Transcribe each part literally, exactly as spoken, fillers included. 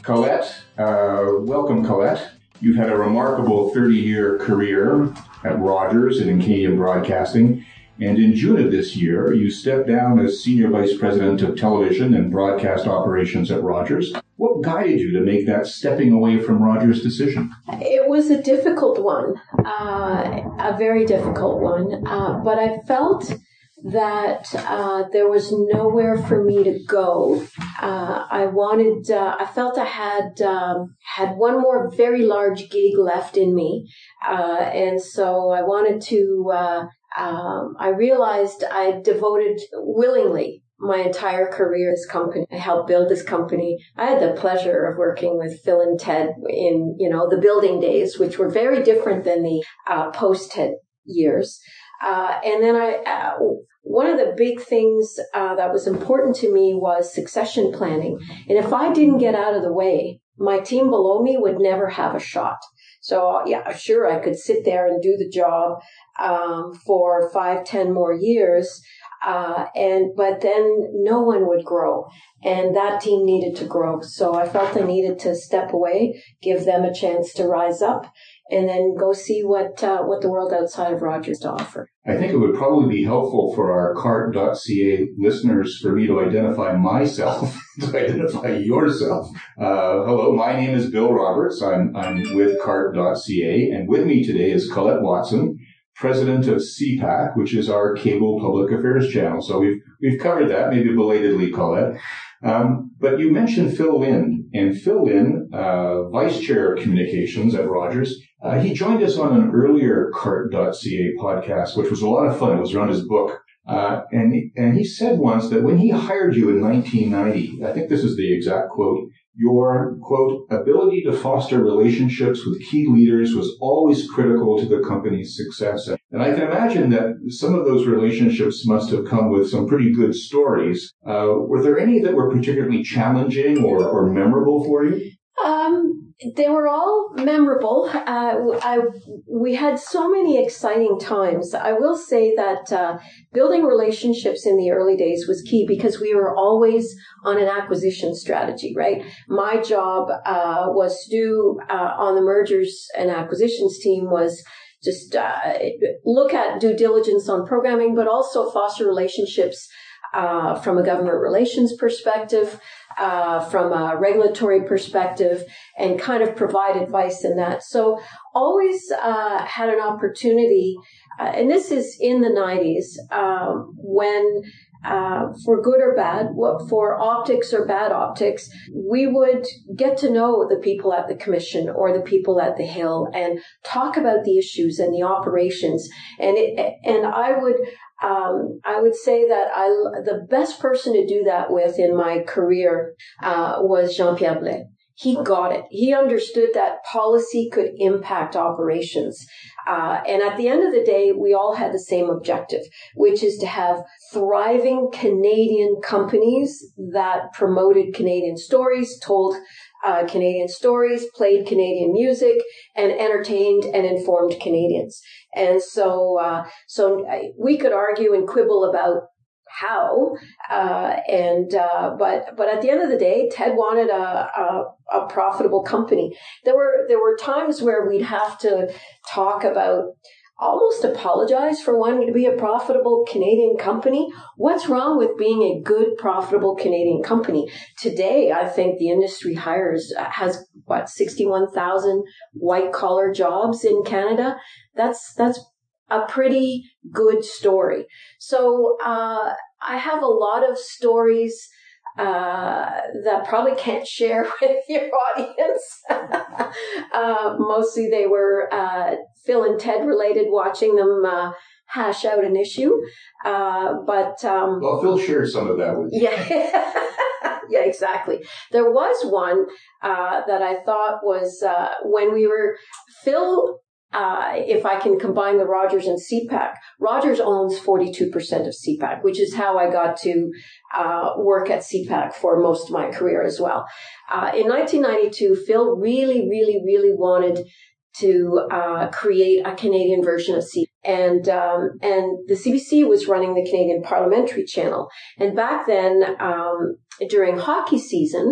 Colette, uh, welcome Colette. You've had a remarkable thirty-year career at Rogers and in Canadian broadcasting. And in June of this year, you stepped down as Senior Vice President of Television and Broadcast Operations at Rogers. What guided you to make that stepping away from Rogers decision? It was a difficult one, uh, a very difficult one. Uh, but I felt that uh, there was nowhere for me to go. Uh, I wanted, uh, I felt I had um, had one more very large gig left in me. Uh, and so I wanted to... Uh, Um, I realized I devoted willingly my entire career to this company. I helped build this company. I had the pleasure of working with Phil and Ted in, you know, the building days, which were very different than the uh, post-Ted years. Uh, and then I, uh, one of the big things uh, that was important to me was succession planning. And if I didn't get out of the way, my team below me would never have a shot. So, yeah, sure, I could sit there and do the job um, for five, ten more years, uh, and but then no one would grow, and that team needed to grow. So I felt I needed to step away, give them a chance to rise up, and then go see what uh, what the world outside of Rogers to offer. I think it would probably be helpful for our C A R T dot C A listeners for me to identify myself, to identify yourself. Uh, hello, my name is Bill Roberts. I'm, I'm with C A R T dot C A, and with me today is Colette Watson, President of C PAC, which is our cable public affairs channel. So we've we've covered that, maybe belatedly, Colette. Um, but you mentioned Phil Lind, and Phil Lind, uh, Vice Chair of Communications at Rogers, uh, he joined us on an earlier C A R T dot C A podcast, which was a lot of fun. It was around his book. Uh, and, he, and he said once that when he hired you in nineteen ninety, I think this is the exact quote, your, quote, ability to foster relationships with key leaders was always critical to the company's success. And I can imagine that some of those relationships must have come with some pretty good stories. Uh, were there any that were particularly challenging or, or memorable for you? Um, they were all memorable. Uh, I, we had so many exciting times. I will say that uh, building relationships in the early days was key because we were always on an acquisition strategy, right? My job uh, was to do uh, on the mergers and acquisitions team was just uh, look at due diligence on programming, but also foster relationships uh, from a government relations perspective, Uh, from a regulatory perspective, and kind of provide advice in that. So always uh, had an opportunity, uh, and this is in the nineties, um, when uh, for good or bad, for optics or bad optics, we would get to know the people at the commission or the people at the Hill and talk about the issues and the operations. And it, and I would Um, I would say that I, the best person to do that with in my career uh, was Jean-Pierre Blais. He got it. He understood that policy could impact operations. Uh, and at the end of the day, we all had the same objective, which is to have thriving Canadian companies that promoted Canadian stories, told uh, Canadian stories, played Canadian music, and entertained and informed Canadians. And so, uh, so we could argue and quibble about how, uh, and, uh, but, but at the end of the day, Ted wanted a, a, a profitable company. There were, there were times where we'd have to talk about, almost apologize for wanting to be a profitable Canadian company. What's wrong with being a good, profitable Canadian company? Today, I think the industry hires, has, what, sixty-one thousand white-collar jobs in Canada? That's, that's a pretty good story. So, uh, I have a lot of stories uh, that probably can't share with your audience. uh, mostly they were uh, Phil and Ted related, watching them uh, hash out an issue. Uh, but um, Well, Phil shared some of that with you. Yeah. Yeah, exactly. There was one uh, that I thought was uh, when we were, Phil, uh, if I can combine the Rogers and C PAC, Rogers owns forty-two percent of C PAC, which is how I got to uh, work at C PAC for most of my career as well. Uh, in nineteen ninety-two, Phil really, really, really wanted to uh, create a Canadian version of C PAC. And um, and the C B C was running the Canadian Parliamentary Channel. And back then, um, during hockey season,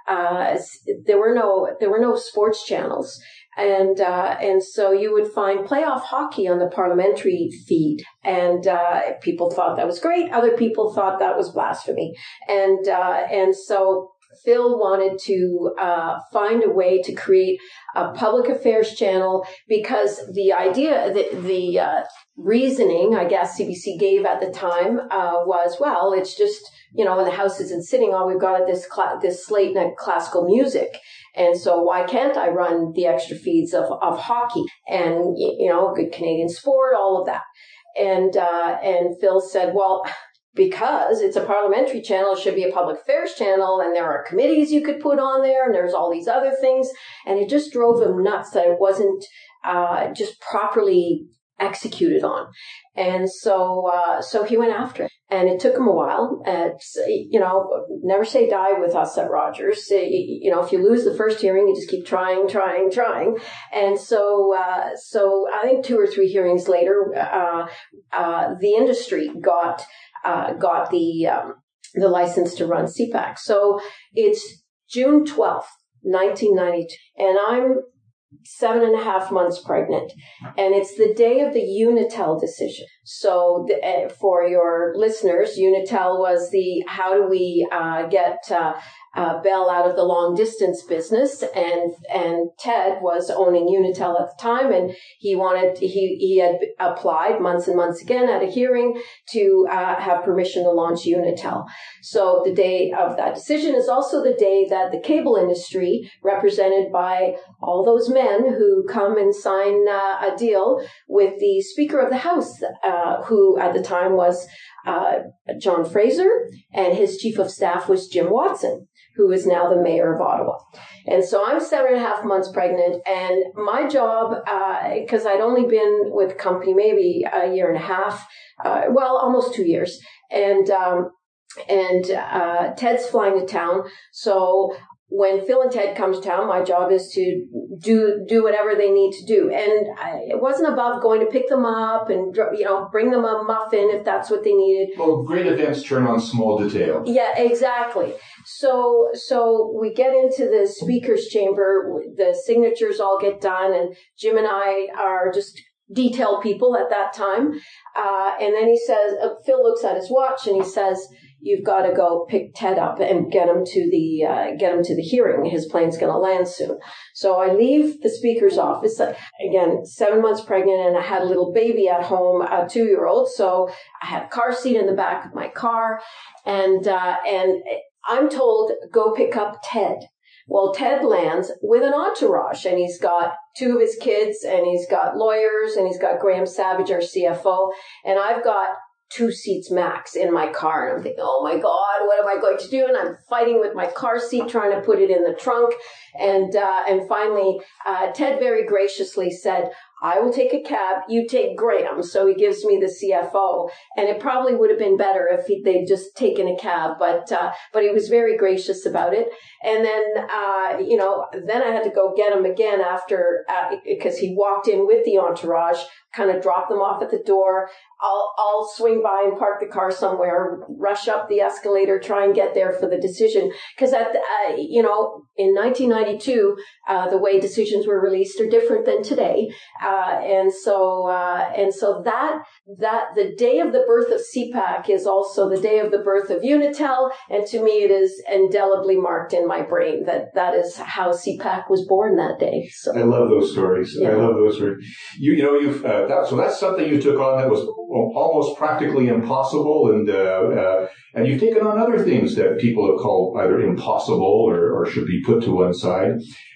uh, there were no there were no sports channels. And uh, and so you would find playoff hockey on the parliamentary feed, and uh, people thought that was great. Other people thought that was blasphemy, and uh, and so Phil wanted to uh, find a way to create a public affairs channel, because the idea, the, the uh, reasoning, I guess, C B C gave at the time uh, was, well, it's just, you know, when the House isn't sitting, all we've got is this cl- this slate and classical music. And so why can't I run the extra feeds of, of hockey and, you know, good Canadian sport, all of that. And, uh, and Phil said, well, because it's a parliamentary channel, it should be a public affairs channel, and there are committees you could put on there, and there's all these other things. And it just drove him nuts that it wasn't, uh, just properly executed on. And so, uh, so he went after it, and it took him a while. It's, you know, never say die with us at Rogers. You know, if you lose the first hearing, you just keep trying, trying, trying. And so, uh, so I think two or three hearings later, uh, uh, the industry got, uh, got the, um, the license to run C PAC. So it's June twelfth, nineteen ninety-two, and I'm seven and a half months pregnant, and it's the day of the Unitel decision. So the, uh, for your listeners, Unitel was the, how do we uh, get uh, uh, Bell out of the long distance business, and and Ted was owning Unitel at the time, and he wanted, he, he had applied months and months again at a hearing to uh, have permission to launch Unitel. So the day of that decision is also the day that the cable industry, represented by all those men who come and sign uh, a deal with the Speaker of the House, uh, who at the time was uh, John Fraser, and his chief of staff was Jim Watson, who is now the mayor of Ottawa. And so I'm seven and a half months pregnant, and my job, because uh, I'd only been with the company maybe a year and a half, uh, well, almost two years, and um, and uh, Ted's flying to town, so when Phil and Ted come to town, my job is to do do whatever they need to do. And I, it wasn't above going to pick them up and, you know, bring them a muffin if that's what they needed. Well, great events turn on small detail. Yeah, exactly. So so we get into the speaker's chamber, the signatures all get done, and Jim and I are just detail people at that time. Uh, and then he says, uh, Phil looks at his watch and he says, you've got to go pick Ted up and get him to the uh, get him to the hearing. His plane's going to land soon. So I leave the speaker's office. Again, seven months pregnant, and I had a little baby at home, a two-year-old. So I had a car seat in the back of my car, and uh, and I'm told, go pick up Ted. Well, Ted lands with an entourage, and he's got two of his kids, and he's got lawyers, and he's got Graham Savage, our C F O, and I've got two seats max in my car. And I'm thinking, oh my God, what am I going to do? And I'm fighting with my car seat, trying to put it in the trunk. And, uh, and finally, uh, Ted very graciously said, I will take a cab, you take Graham. So he gives me the C F O. And it probably would have been better if he, they'd just taken a cab, but, uh, but he was very gracious about it. And then, uh, you know, then I had to go get him again after, uh, because he walked in with the entourage, kind of dropped them off at the door. I'll, I'll swing by and park the car somewhere, rush up the escalator, try and get there for the decision. Because at, the, uh, you know, in nineteen ninety-two, uh, the way decisions were released are different than today. Uh, and so, uh, and so that, that the day of the birth of C PAC is also the day of the birth of Unitel. And to me, it is indelibly marked in my brain that that is how C PAC was born that day. So I love those stories. Yeah. I love those stories. You, you know, you've, uh, that, so that's something you took on that was almost practically impossible, and uh, uh, and you've taken on other things that people have called either impossible or, or should be put to one side.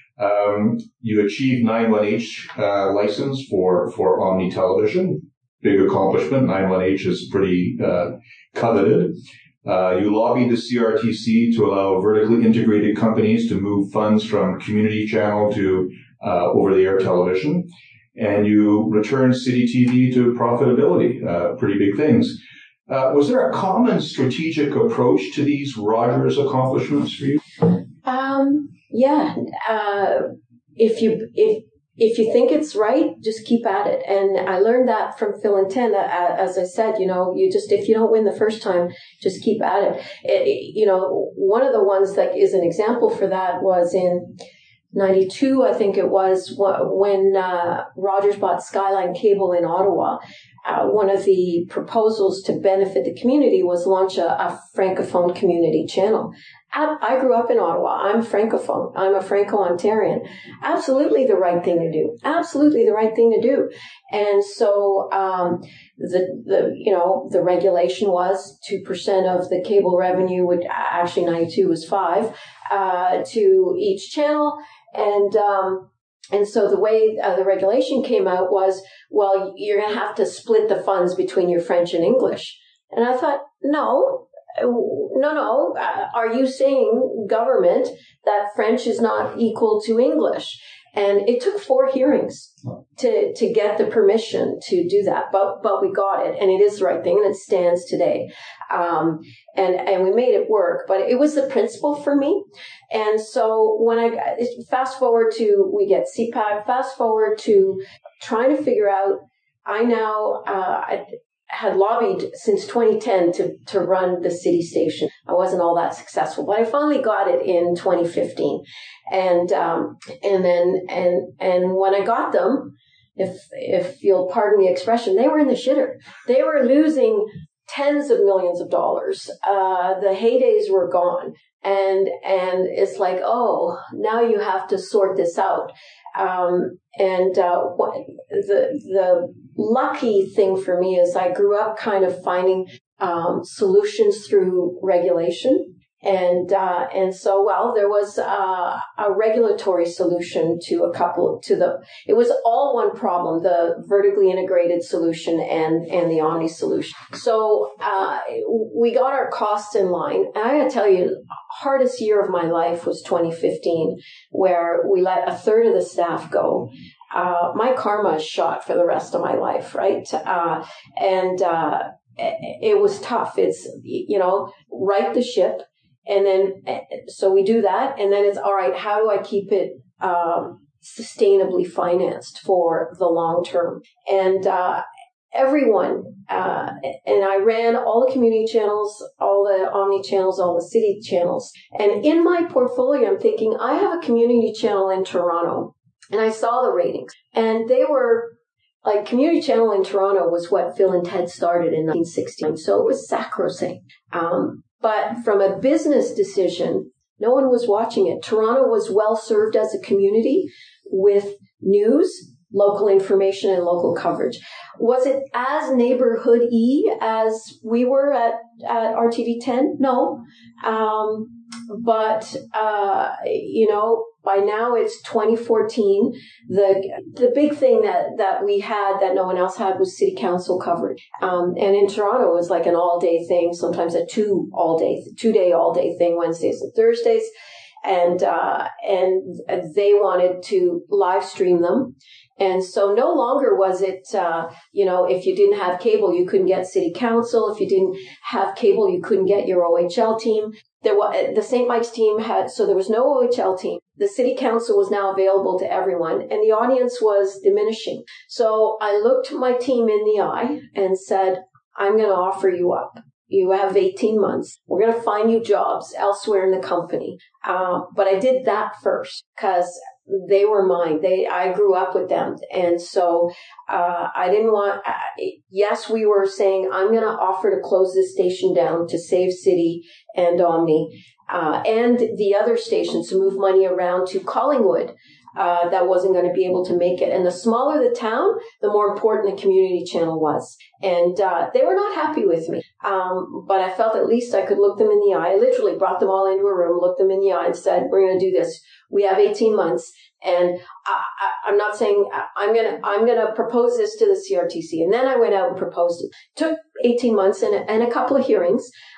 Um, you achieved nine one H uh, license for for Omni Television, big accomplishment. nine one H is pretty uh, coveted. Uh, you lobbied the C R T C to allow vertically integrated companies to move funds from community channel to uh, over-the-air television. And you returned City T V to profitability, uh, pretty big things. Uh, was there a common strategic approach to these Rogers accomplishments for you? Um, yeah. Uh, if you, if, if you think it's right, just keep at it. And I learned that from Phil and Ten. As I said, you know, you just, if you don't win the first time, just keep at it. it, it you know, one of the ones that is an example for that was in ninety-two, I think it was, when uh, Rogers bought Skyline Cable in Ottawa. Uh, one of the proposals to benefit the community was launch a, a Francophone community channel. I, I grew up in Ottawa. I'm Francophone. I'm a Franco-Ontarian. Absolutely the right thing to do. Absolutely the right thing to do. And so um, the the you know the regulation was two percent of the cable revenue would actually ninety-two was five uh, to each channel. And um, and so the way uh, the regulation came out was, well, you're going to have to split the funds between your French and English. And I thought, no, no, no. Uh, are you saying, government, that French is not equal to English? And it took four hearings to, to get the permission to do that. But, but we got it, and it is the right thing, and it stands today. Um, and, and we made it work, but it was the principle for me. And so when I, fast forward to, we get C PAC, fast forward to trying to figure out, I now, uh, I had lobbied since twenty ten to, to run the city station. I wasn't all that successful, but I finally got it in twenty fifteen. And, um, and then, and, and when I got them, if, if you'll pardon the expression, they were in the shitter. They were losing tens of millions of dollars. Uh, the heydays were gone. And, and it's like, oh, now you have to sort this out. Um, and, uh, the, the lucky thing for me is I grew up kind of finding, um, solutions through regulation. And, uh, and so, well, there was, uh, a regulatory solution to a couple, to the, it was all one problem, the vertically integrated solution and, and the Omni solution. So, uh, we got our costs in line. And I gotta tell you, hardest year of my life was twenty fifteen, where we let a third of the staff go. Uh, my karma is shot for the rest of my life, right? Uh, and, uh, it was tough. It's, you know, right the ship. And then, so we do that. And then it's, all right, how do I keep it um, sustainably financed for the long term? And uh, everyone, uh, and I ran all the community channels, all the Omni channels, all the city channels. And in my portfolio, I'm thinking, I have a community channel in Toronto. And I saw the ratings. And they were, like, community channel in Toronto was what Phil and Ted started in nineteen sixty. So it was sacrosanct. Um, But from a business decision, no one was watching it. Toronto was well served as a community with news, local information, and local coverage. Was it as neighborhood-y as we were at, at R T V ten? No. Um, but, uh, you know, by now it's twenty fourteen. The the big thing that, that we had that no one else had was city council coverage. Um, and in Toronto, it was like an all-day thing, sometimes a two all-day, two-day all-day thing, Wednesdays and Thursdays. And uh, and they wanted to live stream them. And so no longer was it, uh, you know, if you didn't have cable, you couldn't get city council. If you didn't have cable, you couldn't get your O H L team. There was, the Saint Mike's team had, so there was no O H L team. The city council was now available to everyone, and the audience was diminishing. So I looked my team in the eye and said, I'm going to offer you up. You have eighteen months. We're going to find you jobs elsewhere in the company. Uh, but I did that first because they were mine. They, I grew up with them. And so, uh, I didn't want, uh, yes, we were saying, I'm going to offer to close this station down to save City and Omni, uh, and the other stations to move money around to Collingwood. Uh, that wasn't going to be able to make it. And the smaller the town, the more important the community channel was. And uh, they were not happy with me. Um, but I felt at least I could look them in the eye. I literally brought them all into a room, looked them in the eye and said, we're going to do this. We have eighteen months. And I, I, I'm not saying I'm going to, I'm going to propose this to the C R T C. And then I went out and proposed it. Took eighteen months and, and a couple of hearings.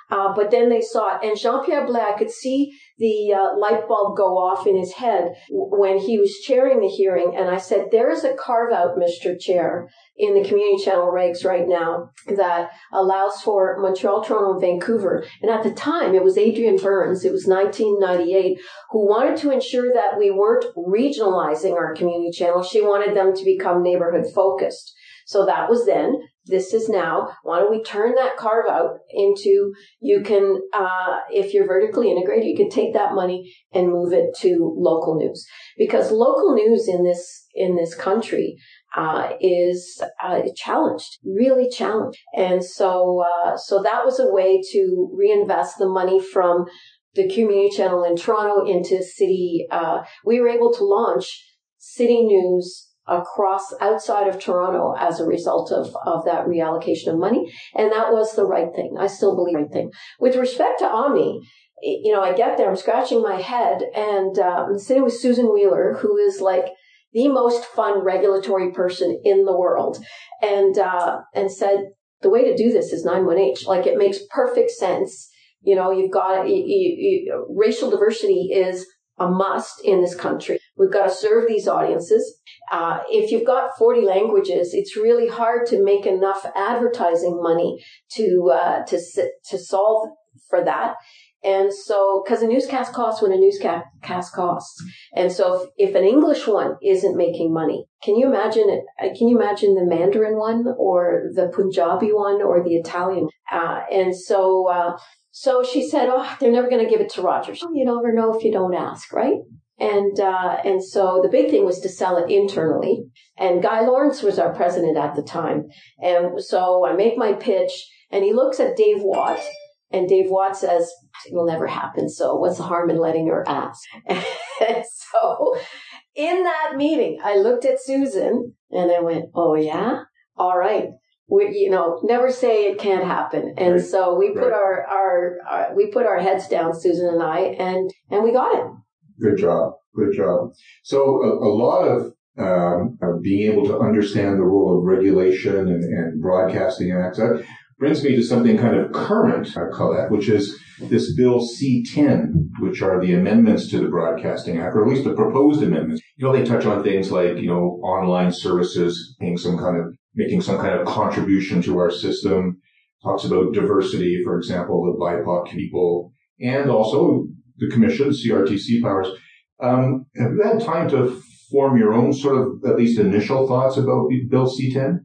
Uh, but then they saw it. And Jean-Pierre Blais, I could see the uh, light bulb go off in his head when he was chairing the hearing. And I said, there is a carve-out, Mister Chair, in the community channel regs right now that allows for Montreal, Toronto, and Vancouver. And at the time, it was Adrienne Burns, it was nineteen ninety-eight, who wanted to ensure that we weren't regionalizing our community channels. She wanted them to become neighborhood-focused. So that was then. This is now. Why don't we turn that carve out into, you can, uh, if you're vertically integrated, you can take that money and move it to local news. Because local news in this, in this country, uh, is, uh, challenged, really challenged. And so, uh, so that was a way to reinvest the money from the community channel in Toronto into city. Uh, we were able to launch city news across outside of Toronto as a result of, of that reallocation of money. And that was the right thing. I still believe the right thing. With respect to Omni, you know, I get there, I'm scratching my head, and uh, I'm sitting with Susan Wheeler, who is like the most fun regulatory person in the world, and uh, and said, the way to do this is nine one H. Like, it makes perfect sense. You know, you've got, you, you, you, racial diversity is a must in this country. We've got to serve these audiences. Uh, if you've got forty languages, it's really hard to make enough advertising money to uh, to to solve for that. And so, because a newscast costs what a newscast costs. And so, if, if an English one isn't making money, can you imagine it? Can you imagine the Mandarin one, or the Punjabi one, or the Italian? Uh, and so. Uh, So she said, oh, they're never going to give it to Rogers. You never know if you don't ask, right? And uh, and so the big thing was to sell it internally. And Guy Lawrence was our president at the time. And so I make my pitch, and he looks at Dave Watt, and Dave Watt says, it will never happen. So what's the harm in letting her ask? And so in that meeting, I looked at Susan, and I went, oh, yeah? All right. We, you know, never say it can't happen. And right. so we put right. our, our, our, we put our heads down, Susan and I, and, and we got it. Good job. Good job. So a, a lot of, um, of being able to understand the role of regulation and, and broadcasting acts, that brings me to something kind of current, uh, Colette, which is this Bill C ten, which are the amendments to the Broadcasting Act, or at least the proposed amendments. You know, they touch on things like, you know, online services, paying some kind of making some kind of contribution to our system, talks about diversity, for example, the B I P O C people, and also the commission, C R T C powers. Um, have you had time to form your own sort of at least initial thoughts about Bill C ten?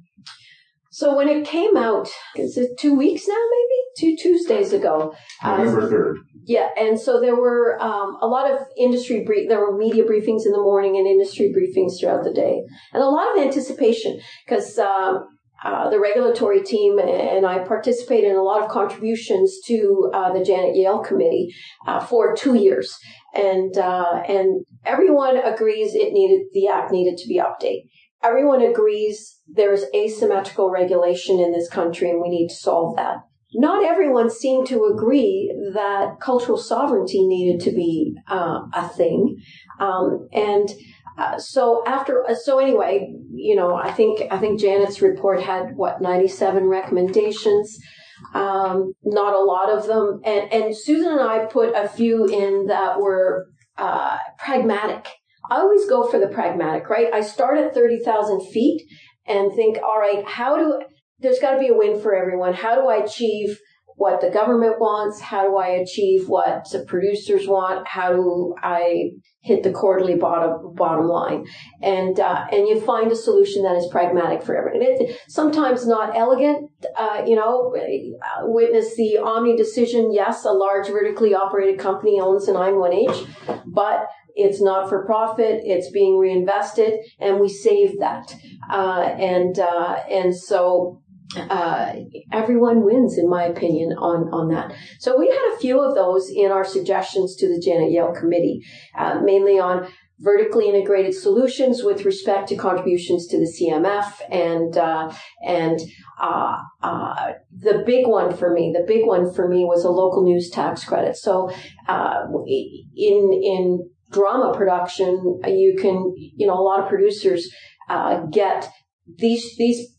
So when it came out, is it two weeks now, maybe? Two Tuesdays ago. November third. Uh, yeah, and so there were um, a lot of industry, brief, there were media briefings in the morning and industry briefings throughout the day. And a lot of anticipation, because um, uh, the regulatory team and I participated in a lot of contributions to uh, the Janet Yale Committee uh, for two years. And uh, and everyone agrees it needed, the act needed to be updated. Everyone agrees there's asymmetrical regulation in this country and we need to solve that. Not everyone seemed to agree that cultural sovereignty needed to be uh, a thing. Um, and uh, so after, so anyway, you know, I think, I think Janet's report had, what, ninety-seven recommendations. Um, not a lot of them. And, and Susan and I put a few in that were uh, pragmatic. I always go for the pragmatic, right? I start at thirty thousand feet and think, all right, how do, there's got to be a win for everyone. How do I achieve what the government wants? How do I achieve what the producers want? How do I hit the quarterly bottom bottom line? And uh, and you find a solution that is pragmatic for everyone. It's sometimes not elegant. Uh, you know, witness the Omni decision. Yes, a large vertically operated company owns a nine one H, but it's not for profit. It's being reinvested, and we saved that. Uh, and uh, and so. Uh, everyone wins, in my opinion, on, on that. So we had a few of those in our suggestions to the Janet Yale Committee, uh, mainly on vertically integrated solutions with respect to contributions to the C M F, and uh, and uh, uh, the big one for me, the big one for me was a local news tax credit. So uh, in in drama production, you can, you know, a lot of producers uh, get these these.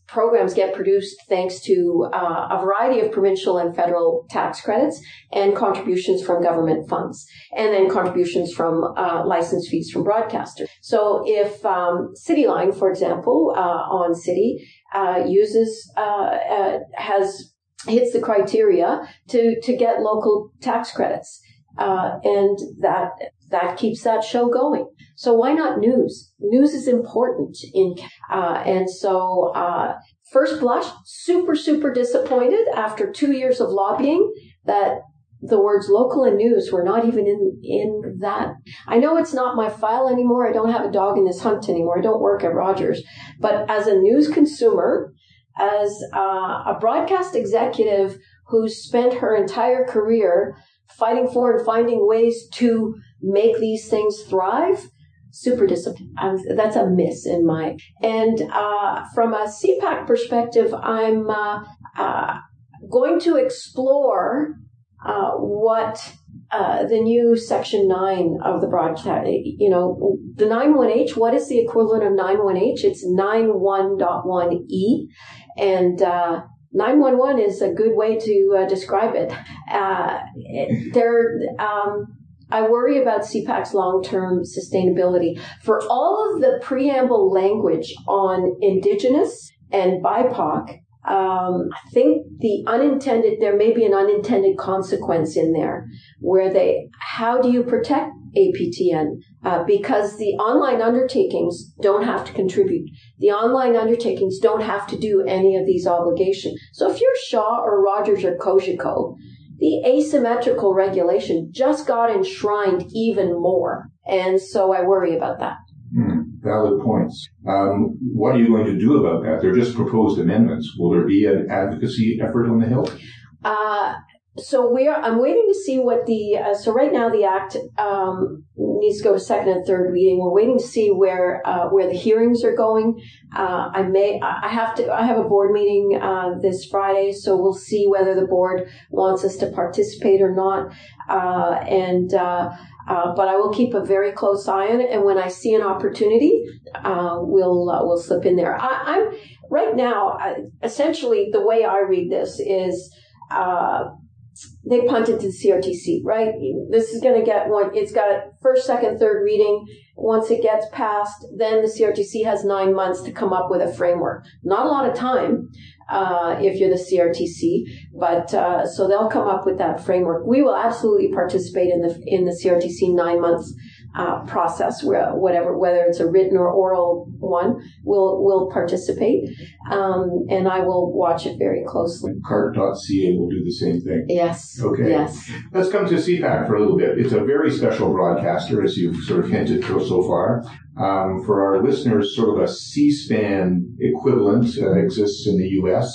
programs get produced thanks to uh, a variety of provincial and federal tax credits and contributions from government funds, and then contributions from uh, license fees from broadcasters. So if um, CityLine, for example, uh, on City, uh, uses, uh, uh, has, hits the criteria to, to get local tax credits, uh, and that, that keeps that show going. So why not news? News is important in, uh, and so, uh, first blush, super, super disappointed after two years of lobbying that the words local and news were not even in, in that. I know it's not my file anymore. I don't have a dog in this hunt anymore. I don't work at Rogers. But as a news consumer, as uh, a broadcast executive who's spent her entire career fighting for and finding ways to make these things thrive, super disappointed. Um, that's a miss in my. And uh, from a C PAC perspective, I'm uh, uh, going to explore uh, what uh, the new Section nine of the broadcast, you know, the nine one H, what is the equivalent of nine one H? It's nine one point one E. And uh, nine one one is a good way to uh, describe it. Uh, it there, um, I worry about C PAC's long-term sustainability. For all of the preamble language on Indigenous and B I P O C, um, I think the unintended, there may be an unintended consequence in there where they, how do you protect A P T N? Uh, because the online undertakings don't have to contribute. The online undertakings don't have to do any of these obligations. So if you're Shaw or Rogers or Cogeco, the asymmetrical regulation just got enshrined even more. And so I worry about that. Hmm, valid points. Um, what are you going to do about that? They're just proposed amendments. Will there be an advocacy effort on the Hill? Uh, so we're, I'm waiting to see what the, uh, so right now the Act um, needs to go to second and third reading. We're waiting to see where uh, where the hearings are going. Uh, I may, I have to, I have a board meeting uh, this Friday, so we'll see whether the board wants us to participate or not. Uh, and, uh, uh, but I will keep a very close eye on it. And when I see an opportunity, uh, we'll, uh, we'll slip in there. I, I'm right now, I, essentially the way I read this is, uh, they punted to the C R T C, right? This is going to get one, it's got first, second, third reading. Once it gets passed, then the C R T C has nine months to come up with a framework. Not a lot of time, uh, if you're the C R T C, but, uh, so they'll come up with that framework. We will absolutely participate in the, in the C R T C nine months, uh, process, where, whatever, whether it's a written or oral one, we'll, we'll participate. Um, and I will watch it very closely. Cart dot C A will do the same thing. Yes. Okay. Yes. Let's come to C PAC for a little bit. It's a very special broadcaster, as you've sort of hinted so far. Um, for our listeners, sort of a C-SPAN equivalent uh, exists in the U S.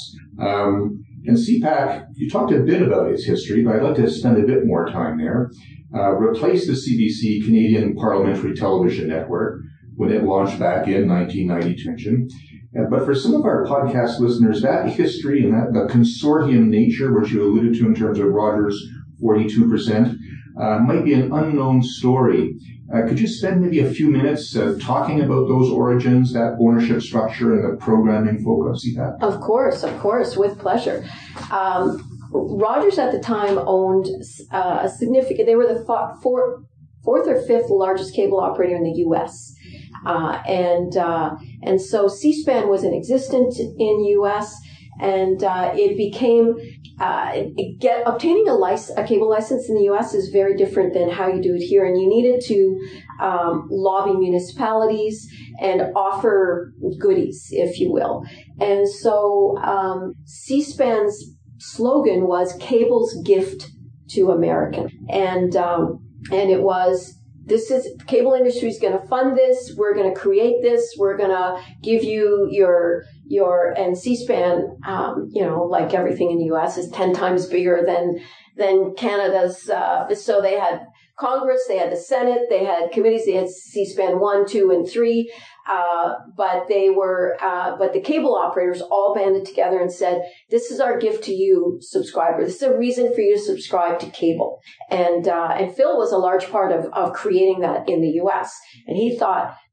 Um, and C PAC, you talked a bit about its history, but I'd like to spend a bit more time there. Uh, replaced the C B C, Canadian Parliamentary Television Network, when it launched back in nineteen ninety-two. Uh, but for some of our podcast listeners, that history and that the consortium nature, which you alluded to in terms of Rogers' forty-two percent, uh, might be an unknown story. Uh, could you spend maybe a few minutes uh, talking about those origins, that ownership structure, and the programming folk of C PAC? Of course, of course, with pleasure. Um, Rogers at the time owned uh, a significant, they were the fourth, fourth or fifth largest cable operator in the U S. Uh, and uh, and so C-SPAN was in existence in U S, and uh, it became, uh, it get obtaining a, license, a cable license in the U S is very different than how you do it here. And you needed to um, lobby municipalities and offer goodies, if you will. And so um, C-SPAN's slogan was cable's gift to American. And, um, and it was, this is, the cable industry is going to fund this. We're going to create this. We're going to give you your, your, and C-SPAN, um, you know, like everything in the U S is ten times bigger than, than Canada's, uh, so they had Congress, they had the Senate, they had committees, they had C-SPAN one, two, and three. Uh, but they were, uh, but the cable operators all banded together and said, this is our gift to you, subscriber. This is a reason for you to subscribe to cable. And, uh, and Phil was a large part of, of creating that in the U S. And he thought,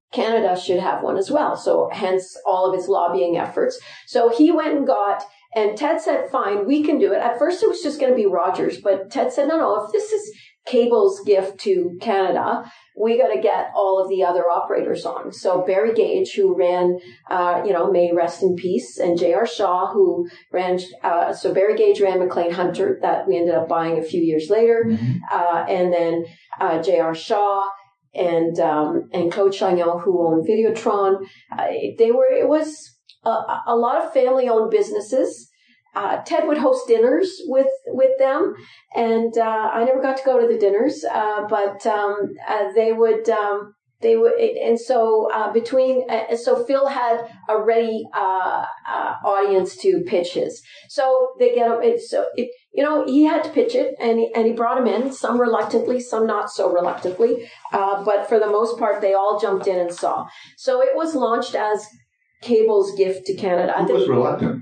Canada should have one as well. So hence all of his lobbying efforts. So he went and got, and Ted said, fine, we can do it. At first it was just going to be Rogers, but Ted said, no, no, if this is cable's gift to Canada, we got to get all of the other operators on. So Barry Gage, who ran, uh, you know, may rest in peace, and J R. Shaw, who ran, uh, so Barry Gage ran McLean Hunter that we ended up buying a few years later. Mm-hmm. Uh, and then, uh, J R. Shaw and, um, and Claude Chagnon, who owned Videotron. Uh, they were, it was a, a lot of family owned businesses. Uh, Ted would host dinners with, with them, and uh, I never got to go to the dinners, uh, but um, uh, they would, um, they would, and so uh, between, uh, so Phil had a ready uh, uh, audience to pitch his. So they get it. So it, you know, he had to pitch it, and he, and he brought him in, some reluctantly, some not so reluctantly, uh, but for the most part, they all jumped in and saw. So it was launched as cable's gift to Canada. Who was reluctant?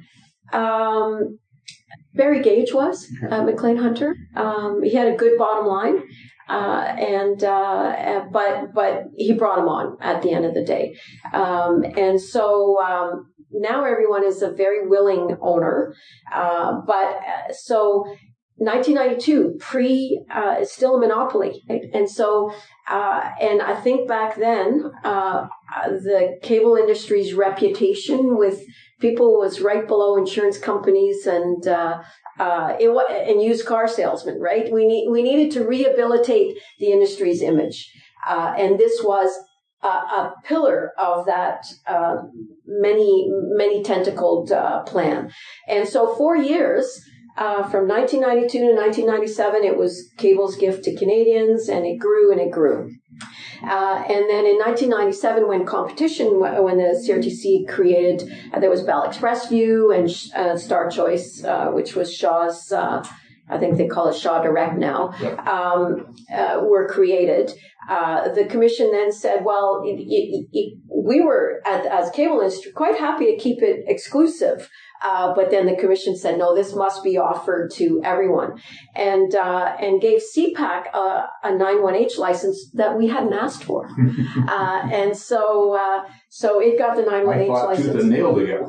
Um, Barry Gage was, uh, McLean Hunter. Um, he had a good bottom line, uh, and, uh, but, but he brought him on at the end of the day. Um, and so, um, now everyone is a very willing owner. Uh, but, uh, so, nineteen ninety-two, pre, uh, it's still a monopoly. Right? And so, uh, and I think back then, uh, the cable industry's reputation with people was right below insurance companies and, uh, uh, it was, and used car salesmen, right? We need, we needed to rehabilitate the industry's image. Uh, and this was a, a pillar of that, uh, many, many tentacled, uh, plan. And so four years, Uh, from nineteen ninety-two to nineteen ninety-seven, it was cable's gift to Canadians, and it grew and it grew. Uh, and then in nineteen ninety-seven, when competition, when the C R T C created, uh, there was Bell Express View and uh, Star Choice, uh, which was Shaw's, uh, I think they call it Shaw Direct now, um, uh, were created. Uh, the commission then said, well, it, it, it, we were, at, as cable industry, quite happy to keep it exclusive. Uh, but then the commission said, no, this must be offered to everyone, and uh, and gave C PAC a, a nine one H license that we hadn't asked for, uh, and so uh, so it got the nine one H I fought license. tooth and nail to get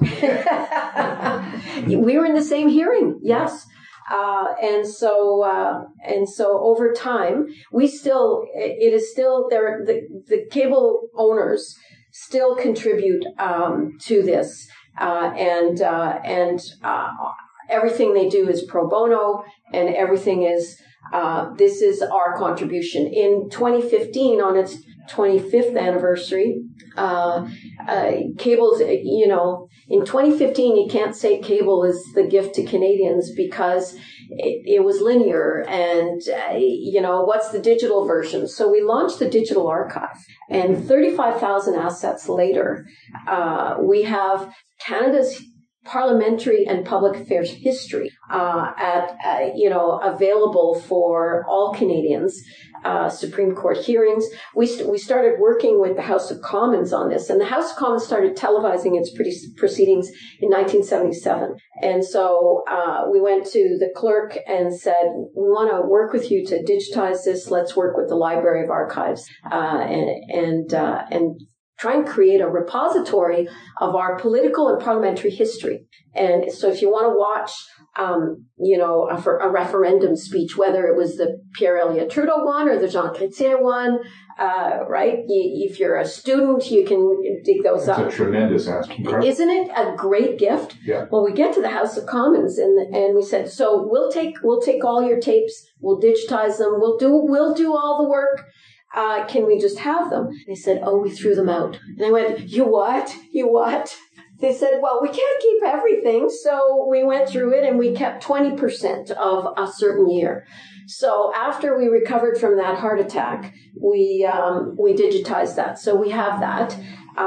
one. We were in the same hearing, yes. Uh, and so, uh, and so over time, we still, it is still there, the, the cable owners still contribute, um, to this, uh, and, uh, and, uh, everything they do is pro bono, and everything is, uh, this is our contribution. In twenty fifteen, on its twenty-fifth anniversary, uh, uh, cable's, you know, in twenty fifteen, you can't say cable is the gift to Canadians because it, it was linear and, uh, you know, what's the digital version? So we launched the digital archive, and thirty-five thousand assets later, uh, we have Canada's parliamentary and public affairs history, uh, at, uh, you know, available for all Canadians, uh, Supreme Court hearings. We, st- we started working with the House of Commons on this, and the House of Commons started televising its pre- proceedings in nineteen seventy-seven. And so, uh, we went to the clerk and said, we want to work with you to digitize this. Let's work with the Library of Archives, uh, and, and, uh, and, try and create a repository of our political and parliamentary history. And so if you want to watch, um, you know, a, a referendum speech, whether it was the Pierre Elliott Trudeau one or the Jean Chrétien one, uh, right? You, if you're a student, you can dig those That's up. It's a tremendous asking. Isn't it a great gift? Yeah. Well, we get to the House of Commons and and we said, so we'll take we'll take all your tapes, we'll digitize them, we'll do we'll do all the work. Uh, can we just have them? They said, oh, we threw them out. And I went, you what? You what? They said, well, we can't keep everything. So we went through it and we kept twenty percent of a certain year. So after we recovered from that heart attack, we, um, we digitized that. So we have that.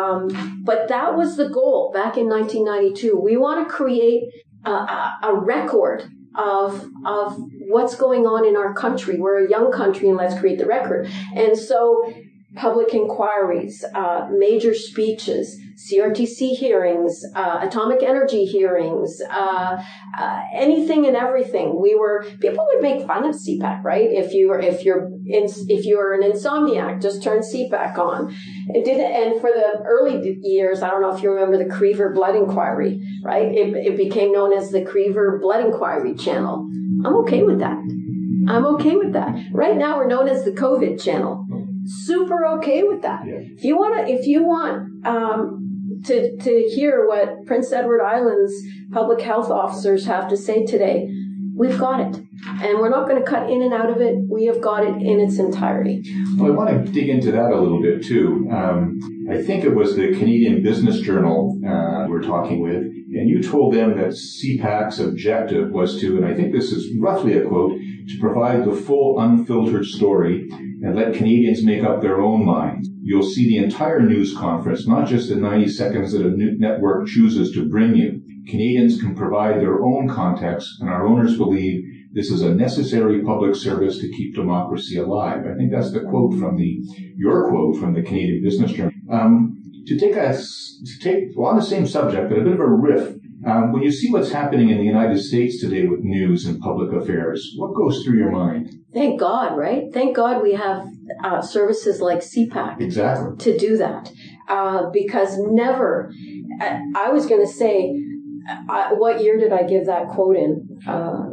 Um, but that was the goal back in nineteen ninety-two. We want to create a, a, a record of, of what's going on in our country. We're a young country, and let's create the record. And so public inquiries, uh, major speeches, C R T C hearings, uh, atomic energy hearings, uh, uh, anything and everything. We were, people would make fun of C PAC, right? If you were, if you're, in, if you were an insomniac, just turn C PAC on. It did, and for the early years, I don't know if you remember the Creever Blood Inquiry, right? It, it became known as the Creever Blood Inquiry Channel. I'm okay with that. I'm okay with that. Right now, we're known as the COVID Channel. Super okay with that. Yeah. If you want to, if you want um, to to hear what Prince Edward Island's public health officers have to say today, we've got it, and we're not going to cut in and out of it. We have got it in its entirety. Well, I want to dig into that a little bit too. Um, I think it was the Canadian Business Journal uh, we're talking with, and you told them that C PAC's objective was to, and I think this is roughly a quote, to provide the full unfiltered story and let Canadians make up their own minds. You'll see the entire news conference, not just the ninety seconds that a network chooses to bring you. Canadians can provide their own context, and our owners believe this is a necessary public service to keep democracy alive. I think that's the quote from the, your quote from the Canadian Business Journal. Um, to take a, to take, well, on the same subject, but a bit of a riff, um, when you see what's happening in the United States today with news and public affairs, what goes through your mind? Thank God, right? Thank God we have uh, services like C PAC exactly. to do that. Uh, because never, I, I was going to say, uh, what year did I give that quote in? Uh,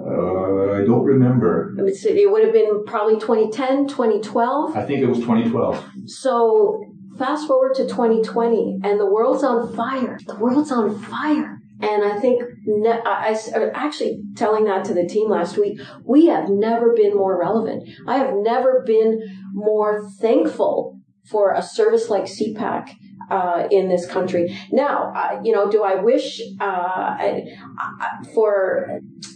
uh, I don't remember. It would have been probably twenty ten, twenty twelve. I think it was twenty twelve. So fast forward to twenty twenty, and the world's on fire. The world's on fire. And I think, ne- I, I actually telling that to the team last week, we have never been more relevant. I have never been more thankful for a service like C PAC uh, in this country. Now, uh, you know, do I wish uh, I, I, for,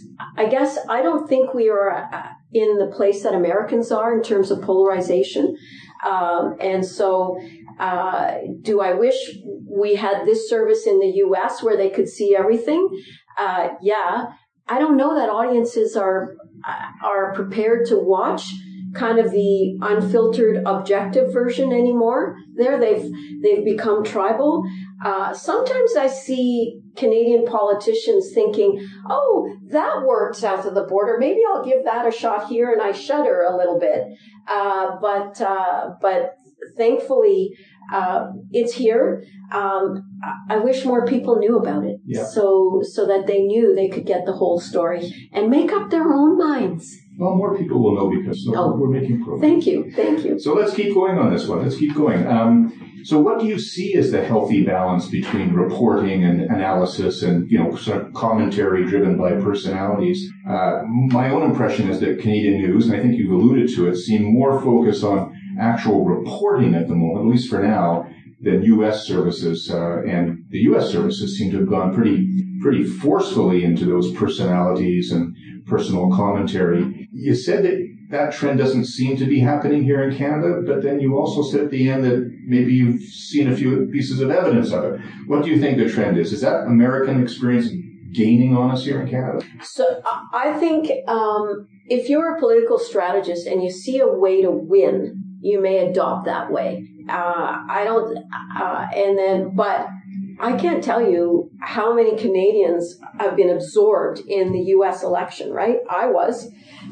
I guess I don't think we are in the place that Americans are in terms of polarization. Um, and so uh, do I wish we had this service in the U S where they could see everything? Uh, yeah. I don't know that audiences are are prepared to watch kind of the unfiltered, objective version anymore. There, they've they've become tribal. Uh, sometimes I see Canadian politicians thinking, "Oh, that worked south of the border. Maybe I'll give that a shot here," and I shudder a little bit. Uh, but uh, but thankfully, uh, it's here. Um, I wish more people knew about it, yeah. so so that they knew they could get the whole story and make up their own minds. Well, more people will know because so oh, we're making progress. Thank you, thank you. So let's keep going on this one. Let's keep going. Um, so what do you see as the healthy balance between reporting and analysis and, you know, sort of commentary driven by personalities? Uh, my own impression is that Canadian news, and I think you've alluded to it, seem more focused on actual reporting at the moment, at least for now, than U S services. Uh, and the U S services seem to have gone pretty, pretty forcefully into those personalities and personal commentary. You said that that trend doesn't seem to be happening here in Canada, but then you also said at the end that maybe you've seen a few pieces of evidence of it. What do you think the trend is? Is that American experience gaining on us here in Canada? So I think um, if you're a political strategist and you see a way to win, you may adopt that way. Uh, I don't, uh, and then, but I can't tell you how many Canadians have been absorbed in the U S election, right? I was.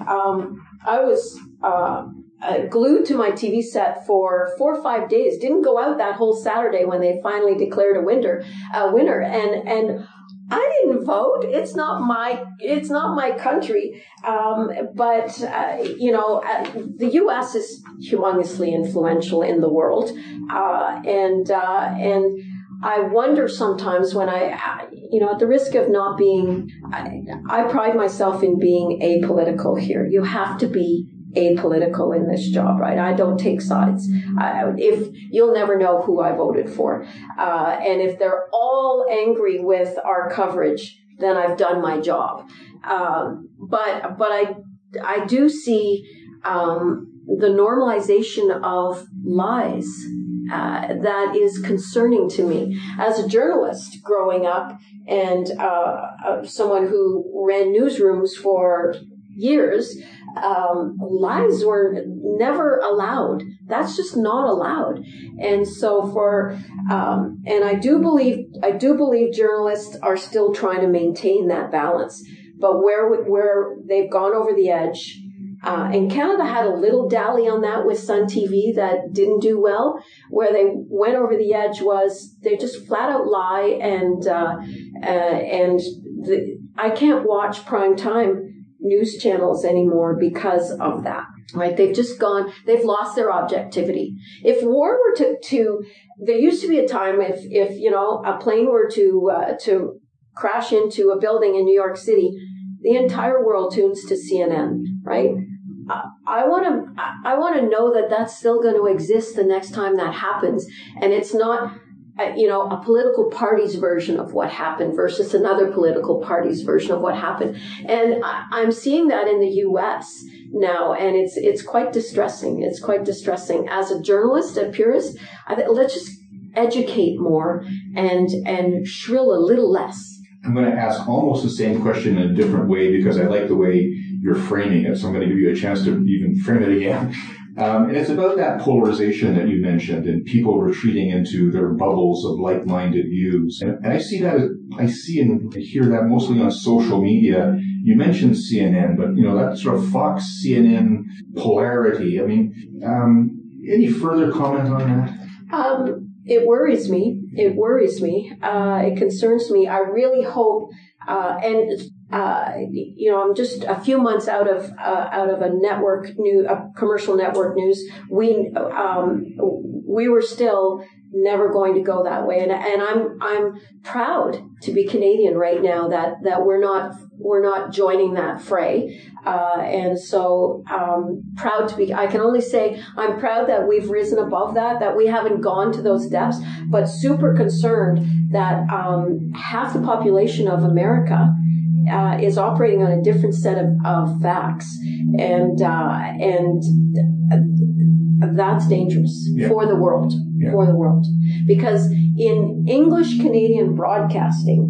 Um, I was uh, uh, glued to my T V set for four or five days. Didn't go out that whole Saturday when they finally declared a winner. A winner, and and I didn't vote. It's not my. It's not my country. Um, but uh, you know, uh, the U S is humongously influential in the world, uh, and uh, and. I wonder sometimes when I, you know, at the risk of not being, I, I pride myself in being apolitical here. You have to be apolitical in this job, right? I don't take sides. I, if you'll never know who I voted for, uh, and if they're all angry with our coverage, then I've done my job. Um, but but I I do see um, the normalization of lies. Uh, that is concerning to me. As a journalist growing up and uh, uh, someone who ran newsrooms for years, um, lies were never allowed. That's just not allowed. And so for, um, and I do believe, I do believe journalists are still trying to maintain that balance. But where, where they've gone over the edge, Uh, and Canada had a little dally on that with Sun T V that didn't do well. Where they went over the edge was they just flat out lie, and uh, uh, and the, I can't watch primetime news channels anymore because of that. Right? They've just gone. They've lost their objectivity. If war were to, to there used to be a time if if you know a plane were to uh, to crash into a building in New York City, the entire world tunes to C N N. Right? I want to. I want to know that that's still going to exist the next time that happens, and it's not, you know, a political party's version of what happened versus another political party's version of what happened. And I'm seeing that in the U S now, and it's it's quite distressing. It's quite distressing. As a journalist, a purist, I th- let's just educate more and and shrill a little less. I'm going to ask almost the same question in a different way because I like the way you're framing it. So I'm going to give you a chance to even frame it again. Um, and it's about that polarization that you mentioned and people retreating into their bubbles of like-minded views. And, and I see that, as, I see and hear that mostly on social media. You mentioned C N N, but, you know, that sort of Fox C N N polarity. I mean, um, any further comment on that? Um, it worries me. It worries me. Uh, it concerns me. I really hope, uh, and Uh, you know, I'm just a few months out of uh, out of a network new, a commercial network news. We um, we were still never going to go that way, and and I'm I'm proud to be Canadian right now that that we're not we're not joining that fray, uh, and so um, proud to be. I can only say I'm proud that we've risen above that, that we haven't gone to those depths, but super concerned that um, half the population of America Uh, is operating on a different set of, of facts, and uh, and that's dangerous yeah. for the world, yeah. for the world, because in English Canadian broadcasting,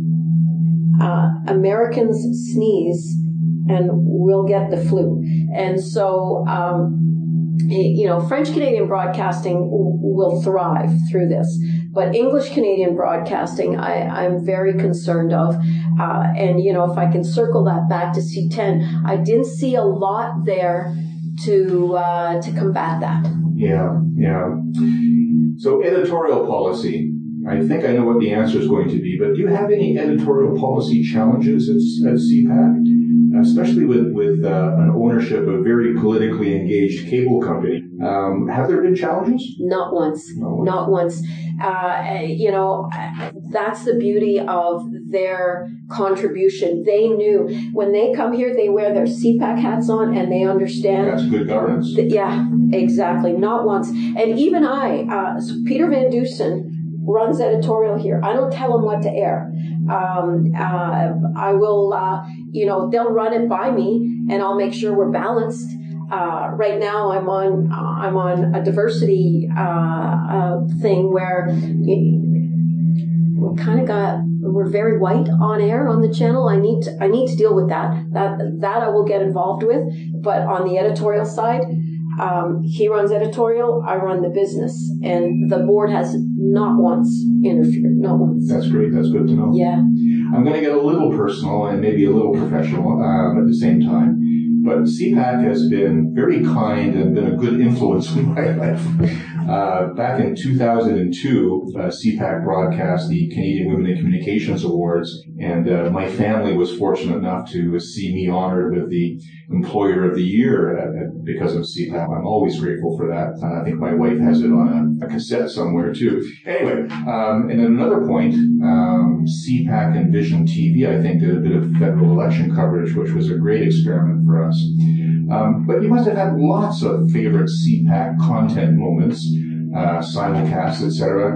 uh, Americans sneeze and we'll get the flu, and so um, you know French Canadian broadcasting will thrive through this. But English Canadian broadcasting, I, I'm very concerned of. Uh, and, you know, if I can circle that back to C ten, I didn't see a lot there to uh, to combat that. Yeah, yeah. So editorial policy. I think I know what the answer is going to be, but do you have any editorial policy challenges at, at C PAC? Especially with, with uh, an ownership of a very politically engaged cable company. Um, have there been challenges? Not once. Not once. Not once. Uh, you know, that's the beauty of their contribution. They knew when they come here, they wear their C PAC hats on and they understand. That's good governance. Th- yeah, exactly. Not once. And even I, uh, so Peter Van Dusen runs editorial here. I don't tell him what to air. Um, uh, I will, uh, you know, they'll run it by me and I'll make sure we're balanced. Uh, right now I'm on, uh, I'm on a diversity, uh, uh, thing where we kind of got, we're very white on air on the channel. I need to, I need to deal with that. That, that I will get involved with. But on the editorial side, um, he runs editorial, I run the business, and the board has not once interfered, not once. That's great. That's good to know. Yeah. I'm going to get a little personal and maybe a little professional um, at the same time. But C PAC has been very kind and been a good influence in my life. Uh, back in two thousand two, uh, C PAC broadcast the Canadian Women in Communications Awards, and uh, my family was fortunate enough to see me honored with the Employer of the Year at, at, because of C PAC. I'm always grateful for that. And I think my wife has it on a, a cassette somewhere too. Anyway, um, and then another point, um, C PAC and Vision T V, I think, did a bit of federal election coverage, which was a great experiment for us. Um, but you must have had lots of favorite C PAC content moments, uh, simulcasts, et cetera.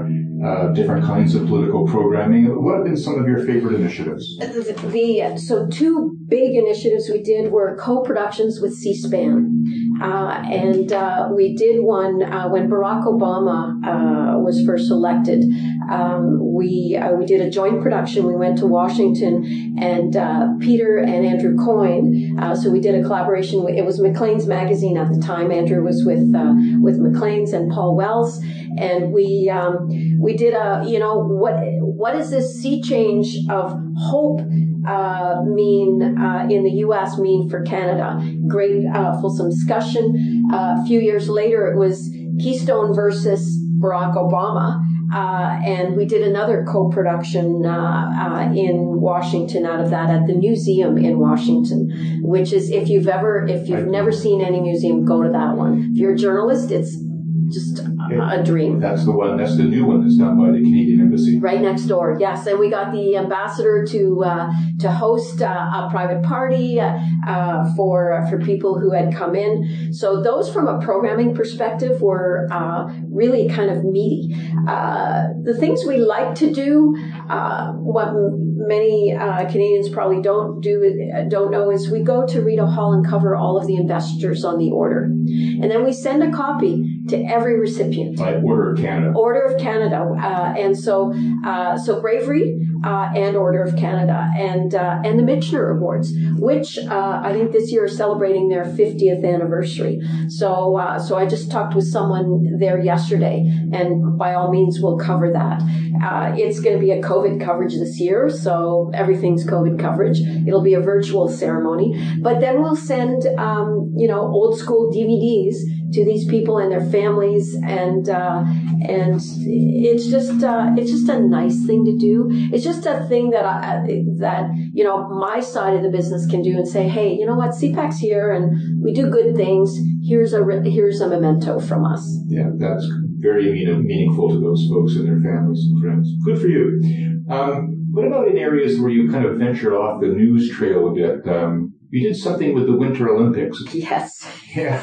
uh, different kinds of political programming. What have been some of your favorite initiatives? The, the so two big initiatives we did were co-productions with C-SPAN. Uh, and uh, we did one uh, when Barack Obama uh, was first elected. Um, we uh, we did a joint production. We went to Washington, and uh, Peter and Andrew Coyne. Uh, so we did a collaboration. It was Maclean's magazine at the time. Andrew was with uh, with Maclean's and Paul Wells, and we um, we did a you know what what does this sea change of hope uh, mean uh, in the U S mean for Canada? Great, uh, fulsome discussion. Uh, a few years later, it was Keystone versus Barack Obama. Uh, and we did another co-production uh, uh, in Washington out of that at the museum in Washington, which is, if you've ever, if you've never seen any museum, go to that one. If you're a journalist, it's just a, a dream. That's the one, that's the new one that's done by the Canadian Embassy. Right next door, yes. And we got the ambassador to uh, to host uh, a private party uh, uh, for for people who had come in. So those, from a programming perspective, were uh, really kind of meaty. Uh, the things we like to do, uh, what many uh, Canadians probably don't do, don't know, is we go to Rideau Hall and cover all of the investors on the order. And then we send a copy to every recipient. By Order of Canada. Order of Canada. Uh, and so uh, so Bravery uh, and Order of Canada. And uh, and the Michener Awards, which uh, I think this year are celebrating their fiftieth anniversary. So, uh, so I just talked with someone there yesterday, and by all means we'll cover that. Uh, it's going to be a COVID coverage this year, so everything's COVID coverage. It'll be a virtual ceremony. But then we'll send, um, you know, old school D V Ds to these people and their families, and uh, and it's just uh, it's just a nice thing to do. It's just a thing that I, that you know my side of the business can do and say, hey, you know what, C PAC's here and we do good things. Here's a here's a memento from us. Yeah, that's very mean, meaningful to those folks and their families and friends. Good for you. Um, what about in areas where you kind of venture off the news trail a bit? Um, You did something with the Winter Olympics. Yes. Yeah.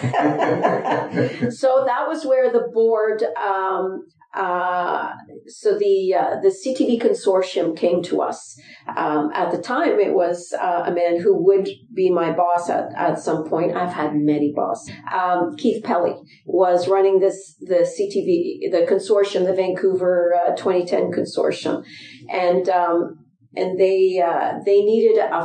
So that was where the board, um, uh, so the uh, the C T V consortium came to us. Um, at the time, it was uh, a man who would be my boss at, at some point. I've had many bosses. Um, Keith Pelly was running this the C T V, the consortium, the Vancouver uh, twenty ten consortium, and um, and they uh, they needed a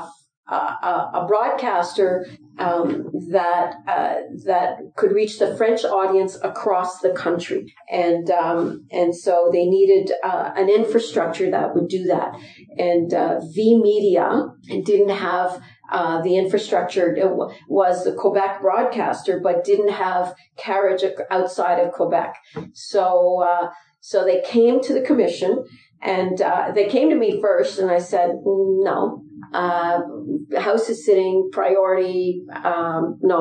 Uh, a broadcaster um, that uh, that could reach the French audience across the country, and um, and so they needed uh, an infrastructure that would do that. And uh, V Media didn't have uh, the infrastructure. It w- was the Quebec broadcaster, but didn't have carriage outside of Quebec. So uh, so they came to the commission, and uh, they came to me first, and I said no. Uh, the house is sitting, priority, um, no.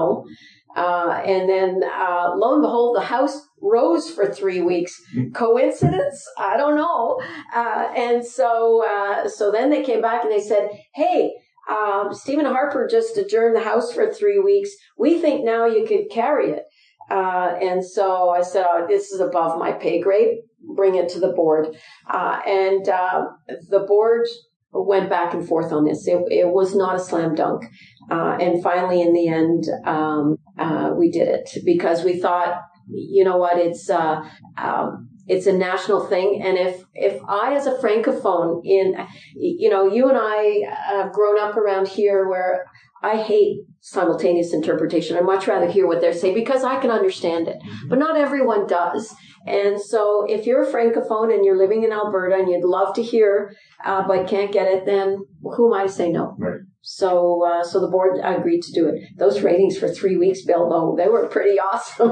Uh, and then, uh, lo and behold, the house rose for three weeks. Coincidence? I don't know. Uh, and so, uh, so then they came back and they said, hey, um, Stephen Harper just adjourned the house for three weeks. We think now you could carry it. Uh, and so I said, oh, this is above my pay grade. Bring it to the board. Uh, and, uh, the board went back and forth on this. It, it was not a slam dunk. Uh, and finally, in the end, um, uh, we did it because we thought, you know what, it's, uh, um, it's a national thing. And if, if I, as a francophone in, you know, you and I have grown up around here where I hate simultaneous interpretation. I'd much rather hear what they're saying because I can understand it, but not everyone does. And so if you're a francophone and you're living in Alberta and you'd love to hear, uh, but can't get it, then who am I to say no? Right. So, uh, so the board agreed to do it. Those ratings for three weeks, Bill, though, they were pretty awesome.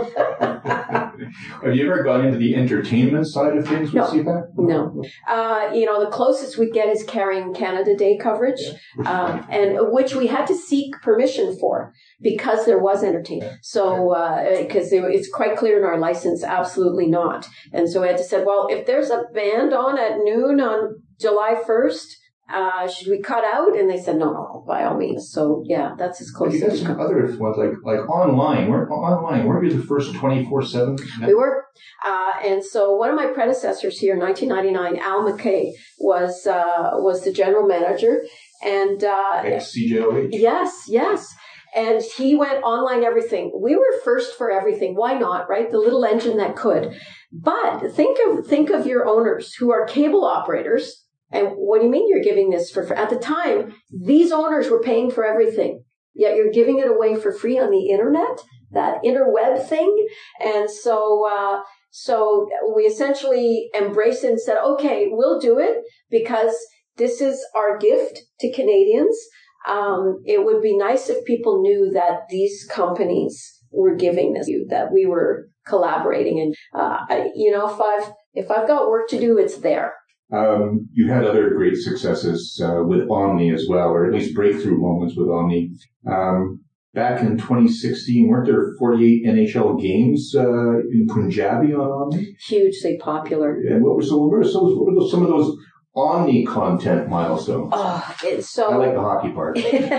Have you ever gone into the entertainment side of things with no, C PAC? No. Uh, you know, the closest we get is carrying Canada Day coverage, um, and which we had to seek permission for because there was entertainment. So, because uh, it's quite clear in our license, absolutely not. And so I had to say, well, if there's a band on at noon on July first, uh, should we cut out? And they said, no, no, no, by all means. So yeah, that's as close you as got we some come. other ones like like online. We're online. Weren't you the first twenty-four seven? We were. Uh, and so one of my predecessors here in nineteen ninety-nine, Al McKay, was uh, was the general manager. And uh, ex-C J O H. Yes, yes. And he went online everything. We were first for everything. Why not, right? The little engine that could. But think of think of your owners who are cable operators. And what do you mean you're giving this for free? At the time, these owners were paying for everything. Yet you're giving it away for free on the internet, that interweb thing. And so uh, so we essentially embraced it and said, okay, we'll do it because this is our gift to Canadians. Um, it would be nice if people knew that these companies were giving this, that we were collaborating. And, uh, I, you know, if I've, if I've got work to do, it's there. Um, you had other great successes uh, with Omni as well, or at least breakthrough moments with Omni. Um, back in twenty sixteen, weren't there forty-eight N H L games uh, in Punjabi on Omni? Hugely popular. And what were, so what were, so, what were those, some of those Omni content milestones? Oh, it's so I like the hockey part.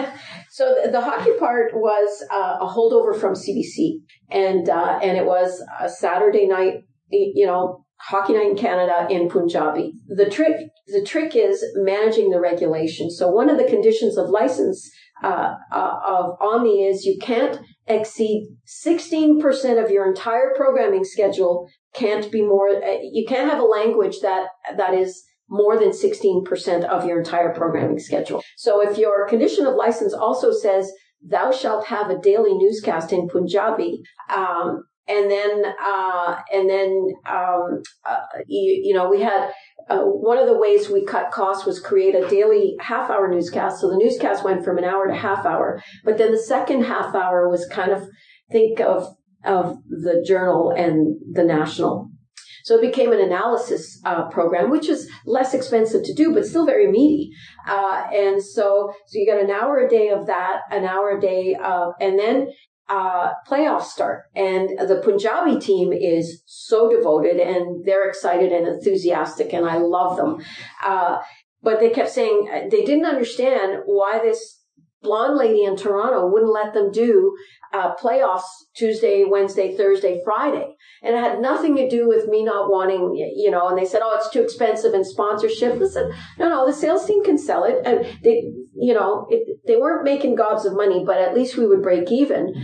So the, the hockey part was uh, a holdover from C B C, and uh, and it was a Saturday night, you know, hockey night in Canada in Punjabi. The trick, the trick is managing the regulation. So one of the conditions of license uh, uh, of Omni is you can't exceed sixteen percent of your entire programming schedule. Can't be more. Uh, you can't have a language that that is more than sixteen percent of your entire programming schedule. So if your condition of license also says thou shalt have a daily newscast in Punjabi, um, and then uh, and then um, uh, you, you know we had uh, one of the ways we cut costs was create a daily half hour newscast. So the newscast went from an hour to half hour, but then the second half hour was kind of think of of the Journal and the National. So it became an analysis uh, program, which is less expensive to do, but still very meaty. Uh, and so, so you got an hour a day of that, an hour a day of, and then uh, playoffs start. And the Punjabi team is so devoted and they're excited and enthusiastic, and I love them. Uh, but they kept saying they didn't understand why this blonde lady in Toronto wouldn't let them do uh, playoffs Tuesday, Wednesday, Thursday, Friday. And it had nothing to do with me not wanting, you know, and they said, oh, it's too expensive in sponsorship. Listen, no, no, the sales team can sell it. And they, you know, it, they weren't making gobs of money, but at least we would break even.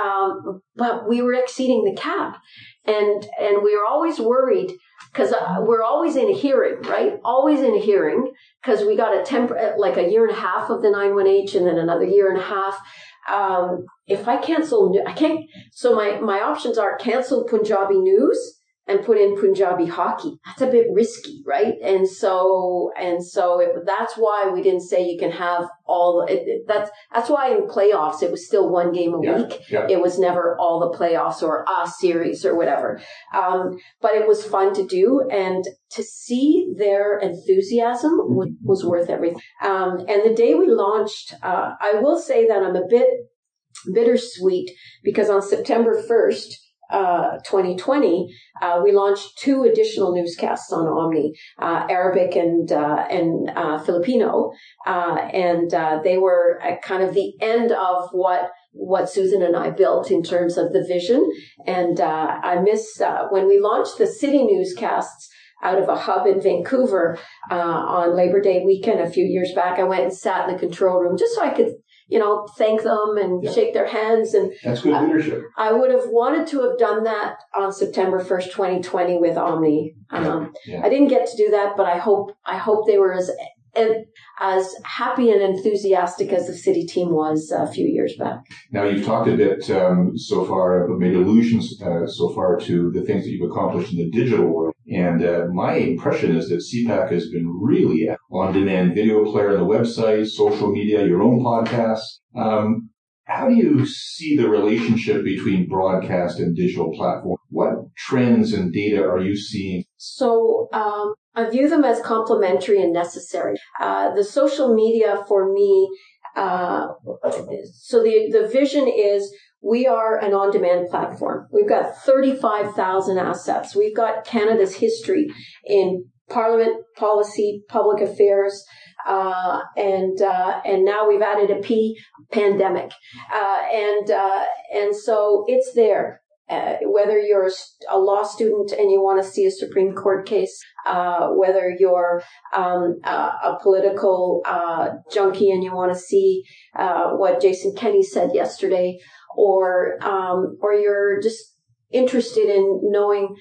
Um, but we were exceeding the cap. And, and we were always worried because uh, we're always in a hearing, right? Always in a hearing because we got a temp, like a year and a half of the nine one H and then another year and a half. Um, if I cancel, I can't. So my, my options are cancel Punjabi news and put in Punjabi hockey. That's a bit risky, right? And so, and so it, that's why we didn't say you can have all, it, it, that's, that's why in playoffs, it was still one game a yeah, week. Yeah. It was never all the playoffs or a series or whatever. Um, but it was fun to do, and to see their enthusiasm was, was worth everything. Um, and the day we launched, uh, I will say that I'm a bit bittersweet because on September first, Uh, twenty twenty, uh, we launched two additional newscasts on Omni, uh, Arabic and uh, and uh, Filipino, uh, and uh, they were at kind of the end of what what Susan and I built in terms of the vision. And uh, I miss uh, when we launched the city newscasts out of a hub in Vancouver uh, on Labor Day weekend a few years back. I went and sat in the control room just so I could, you know, thank them and yeah. shake their hands. And that's good leadership. I, I would have wanted to have done that on September first, twenty twenty with Omni. Um, yeah. I didn't get to do that, but I hope, I hope they were as, as happy and enthusiastic as the city team was a few years back. Now you've talked a bit um, so far, made allusions uh, so far to the things that you've accomplished in the digital world. And uh, my impression is that C PAC has been really on-demand video player on the website, social media, your own podcast. Um, how do you see the relationship between broadcast and digital platforms? What trends and data are you seeing? So um, I view them as complementary and necessary. Uh, the social media for me, uh, so the, the vision is we are an on-demand platform. We've got thirty-five thousand assets. We've got Canada's history in Parliament, policy, public affairs, Uh, and, uh, and now we've added a P, pandemic. Uh, and, uh, and so it's there. Uh, whether you're a law student and you want to see a Supreme Court case, uh, whether you're um, uh, a political uh, junkie and you want to see uh, what Jason Kenney said yesterday, or um, or you're just interested in knowing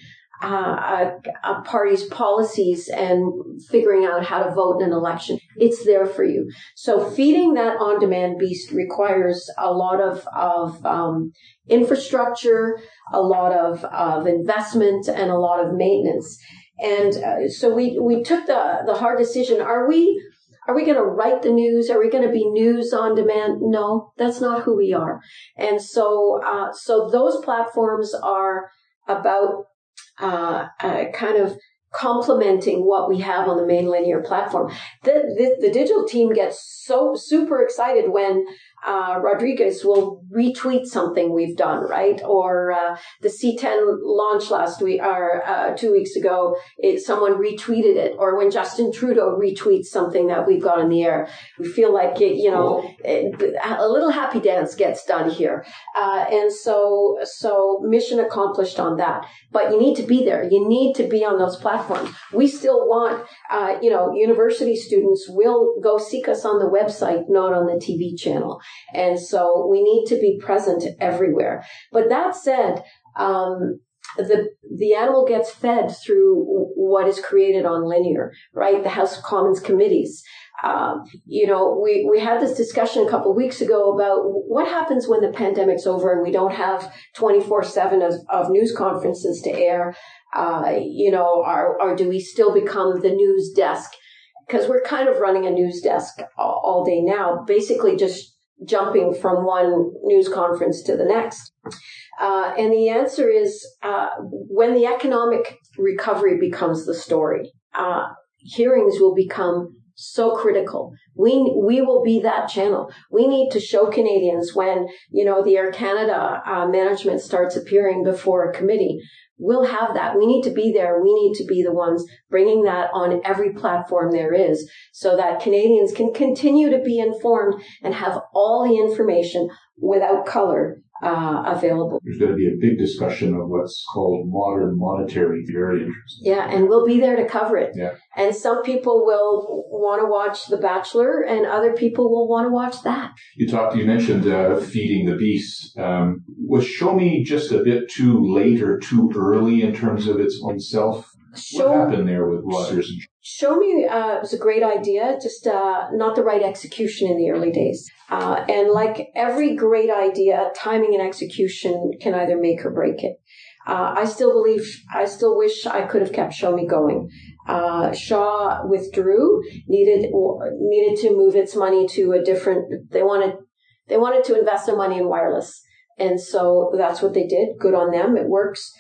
uh, a, a party's policies and figuring out how to vote in an election, it's there for you. So feeding that on-demand beast requires a lot of of um, infrastructure, a lot of, of investment, and a lot of maintenance. And uh, so we, we took the, the hard decision. Are we, are we going to write the news? Are we going to be news on demand? No, that's not who we are. And so, uh, so those platforms are about, uh, uh kind of complementing what we have on the main linear platform. The, the, the digital team gets so super excited when uh, Rodriguez will retweet something we've done, right? Or uh, the C ten launch last week, or uh, two weeks ago, it, someone retweeted it. Or when Justin Trudeau retweets something that we've got in the air, we feel like, it, you know, it, a little happy dance gets done here. Uh, and so, so mission accomplished on that. But you need to be there. You need to be on those platforms. We still want, uh, you know, university students will go seek us on the website, not on the T V channel. And so we need to be present everywhere. But that said, um, the the animal gets fed through what is created on linear, right? The House of Commons committees. Um, you know, we, we had this discussion a couple of weeks ago about what happens when the pandemic's over and we don't have twenty-four seven of, of news conferences to air. Uh, you know, or, or do we still become the news desk? Because we're kind of running a news desk all, all day now, basically just jumping from one news conference to the next. Uh, and the answer is, uh, when the economic recovery becomes the story, uh, hearings will become so critical. We, we will be that channel. We need to show Canadians when, you know, the Air Canada uh, management starts appearing before a committee. We'll have that. We need to be there. We need to be the ones bringing that on every platform there is so that Canadians can continue to be informed and have all the information without color uh, available. There's going to be a big discussion of what's called modern monetary. Very interesting. Yeah, and we'll be there to cover it. Yeah. And some people will want to watch The Bachelor, and other people will want to watch that. You talked. You mentioned uh, feeding the beast. Um, was Show Me just a bit too late or too early in terms of its own self? Show, what happened there with Rogers? Show Me uh, was a great idea, just uh, not the right execution in the early days. Uh, and like every great idea, timing and execution can either make or break it. Uh, I still believe, I still wish I could have kept Show Me going. Uh, Shaw withdrew, needed needed to move its money to a different. They wanted they wanted to invest their money in wireless, and so that's what they did. Good on them. It works.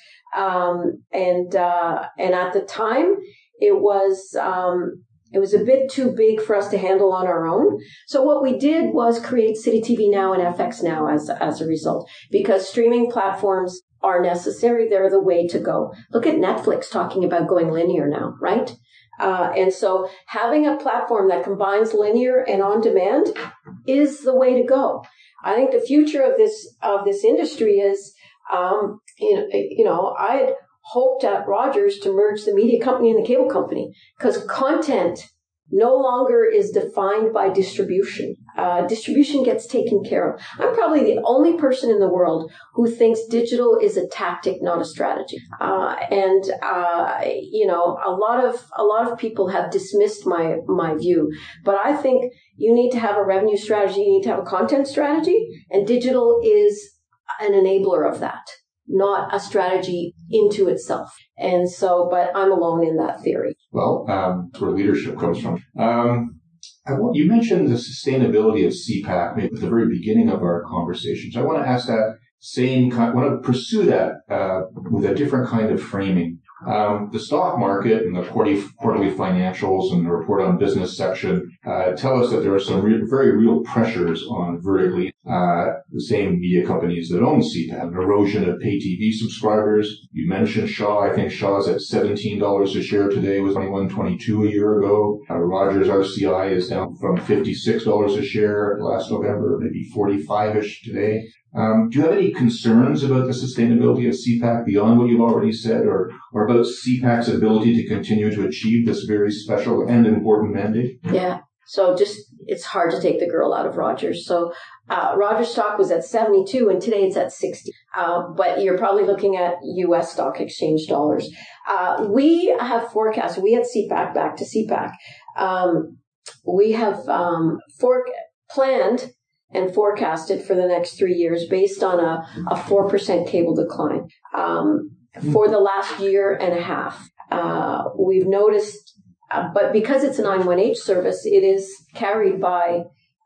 Um, and uh, and at the time, it was. Um, It was a bit too big for us to handle on our own. So what we did was create City T V Now and F X Now as, as a result, because streaming platforms are necessary. They're the way to go. Look at Netflix talking about going linear now, right? Uh, and so having a platform that combines linear and on demand is the way to go. I think the future of this, of this industry is, um, you know, you know, I'd hoped at Rogers to merge the media company and the cable company, because content no longer is defined by distribution. Uh, distribution gets taken care of. I'm probably the only person in the world who thinks digital is a tactic, not a strategy. Uh, and, uh, you know, a lot of, a lot of people have dismissed my, my view, but I think you need to have a revenue strategy. You need to have a content strategy, and digital is an enabler of that, not a strategy into itself. And so, but I'm alone in that theory. Well, um, that's where leadership comes from. Um, I want, you mentioned the sustainability of C PAC maybe at the very beginning of our conversations. I want to ask that same kind, I want to pursue that uh, with a different kind of framing. Um, the stock market and the quarterly, quarterly financials and the report on business section uh, tell us that there are some re- very real pressures on vertically uh, the same media companies that own C PAC. An erosion of pay T V subscribers. You mentioned Shaw. I think Shaw's at seventeen dollars a share today, was twenty-one, twenty-two a year ago. Uh, Rogers R C I is down from fifty-six dollars a share last November, maybe forty-five-ish today. Um, do you have any concerns about the sustainability of C PAC beyond what you've already said, or, or about C PAC's ability to continue to achieve this very special and important mandate? Yeah. So just, it's hard to take the girl out of Rogers. So uh, Rogers stock was at seventy-two and today it's at sixty. Uh, but you're probably looking at U S stock exchange dollars. Uh, we have forecast, we at C PAC, back to C PAC, um, we have um, for, planned and forecasted for the next three years based on a, a four percent cable decline um, for the last year and a half. Uh, we've noticed, uh, but because it's a nine one H service, it is carried by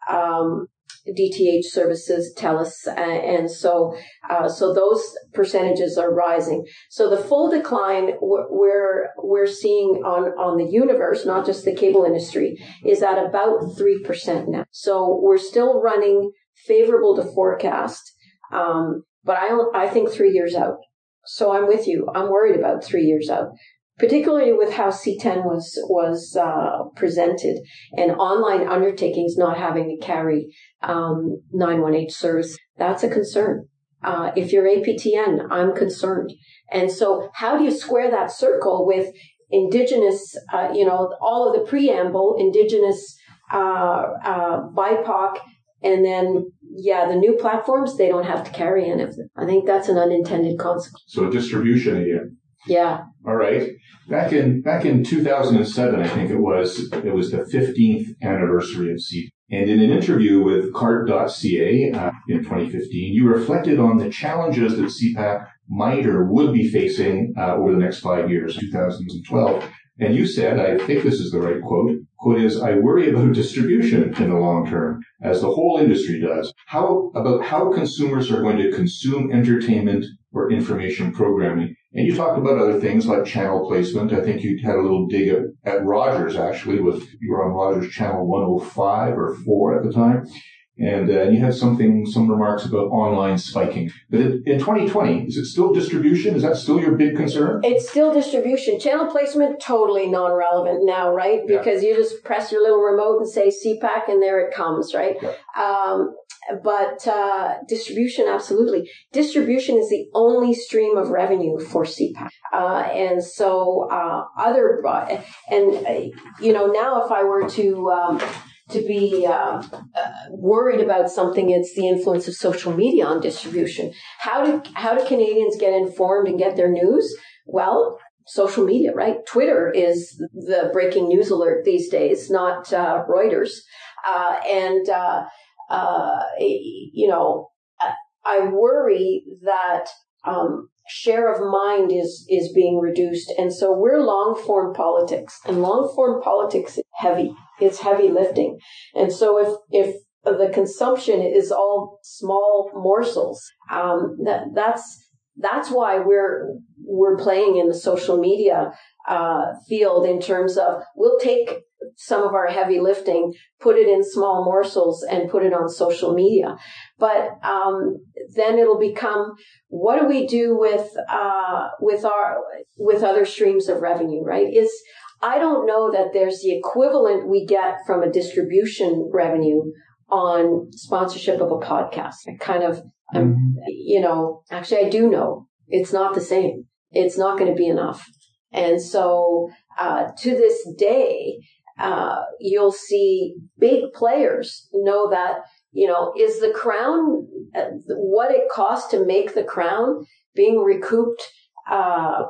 um, D T H services, TELUS, and, and so uh, so those percentages are rising. So the full decline we're we're seeing on on the universe, not just the cable industry, is at about three percent now. So we're still running favorable to forecast, um, but I I think three years out. So I'm with you. I'm worried about three years out, particularly with how C ten was was uh, presented and online undertakings not having to carry um, nine one H service. That's a concern. Uh, if you're A P T N, I'm concerned. And so how do you square that circle with Indigenous, uh, you know, all of the preamble, Indigenous, uh, uh, B I P O C, and then, yeah, the new platforms, they don't have to carry any of them. I think that's an unintended consequence. So distribution again. Yeah. All right. Back in back in two thousand seven, I think it was, it was the fifteenth anniversary of C PAC. And in an interview with cart dot C A uh, in twenty fifteen, you reflected on the challenges that C PAC might or would be facing uh, over the next five years, two thousand twelve. And you said, I think this is the right quote, quote is, "I worry about distribution in the long term, as the whole industry does. How about how consumers are going to consume entertainment or information programming?" And you talked about other things like channel placement. I think you had a little dig at, at Rogers, actually, with you were on Rogers channel one oh five or four at the time. And uh, you had something, some remarks about online spiking. But in, in twenty twenty, is it still distribution? Is that still your big concern? It's still distribution. Channel placement, totally non-relevant now, right? Because yeah. you just press your little remote and say C PAC and there it comes, right? Yeah. Um, but uh, distribution, absolutely. Distribution is the only stream of revenue for C PAC. Uh, and so uh, other, uh, and, uh, you know, now if I were to... Um, to be uh, uh, worried about something, it's the influence of social media on distribution. How do how do Canadians get informed and get their news? Well, social media, right? Twitter is the breaking news alert these days, not uh, Reuters. Uh, and, uh, uh, you know, I worry that um, share of mind is is being reduced. And so we're long-form politics, and long-form politics is heavy. It's heavy lifting. And so if, if the consumption is all small morsels, um, that, that's, that's why we're, we're playing in the social media, uh, field in terms of we'll take some of our heavy lifting, put it in small morsels and put it on social media. But, um, then it'll become, what do we do with, uh, with our, with other streams of revenue, right? It's, I don't know that there's the equivalent we get from a distribution revenue on sponsorship of a podcast. I kind of, um, you know, actually I do know it's not the same. It's not going to be enough. And so, uh, to this day, uh, you'll see big players know that, you know, is the Crown, uh, what it costs to make the Crown being recouped, uh,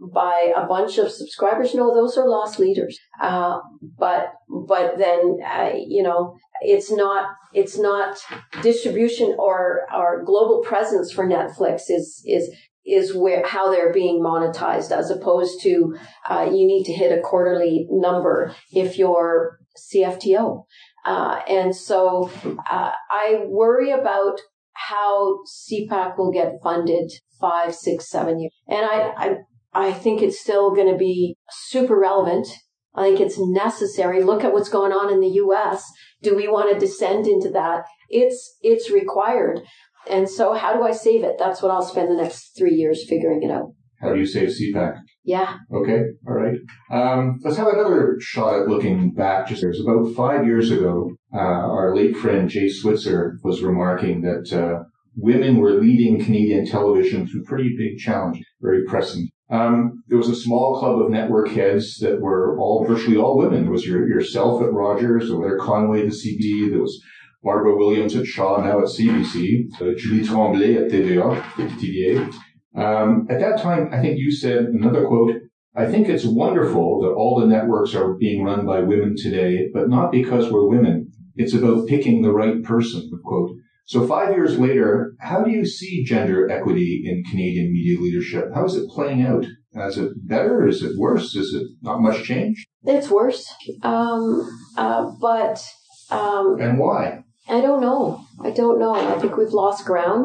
by a bunch of subscribers? No, those are lost leaders. Uh, but, but then, uh, you know, it's not, it's not distribution or, or global presence for Netflix is, is, is where, how they're being monetized, as opposed to, uh, you need to hit a quarterly number if you're C F T O. Uh, and so, uh, I worry about how C PAC will get funded five, six, seven years. And I, I, I think it's still going to be super relevant. I think it's necessary. Look at what's going on in the U S. Do we want to descend into that? It's it's required. And so how do I save it? That's what I'll spend the next three years figuring it out. How do you save C PAC? Yeah. Okay. All right. Um, let's have another shot at looking back. Just there's about five years ago, uh, our late friend Jay Switzer was remarking that uh, women were leading Canadian television through pretty big challenges, very pressing. Um, there was a small club of network heads that were all virtually all women. There was your, yourself at Rogers, there was Claire Conway at C B, there was Barbara Williams at Shaw, now at C B C, uh, Julie Tremblay at T V A, T V A. Um, at that time, I think you said, another quote, I think it's wonderful that all the networks are being run by women today, but not because we're women. It's about picking the right person, quote. So five years later, how do you see gender equity in Canadian media leadership? How is it playing out? Is it better? Is it worse? Is it not much change? It's worse. Um, uh, but... Um, and why? I don't know. I don't know. I think we've lost ground.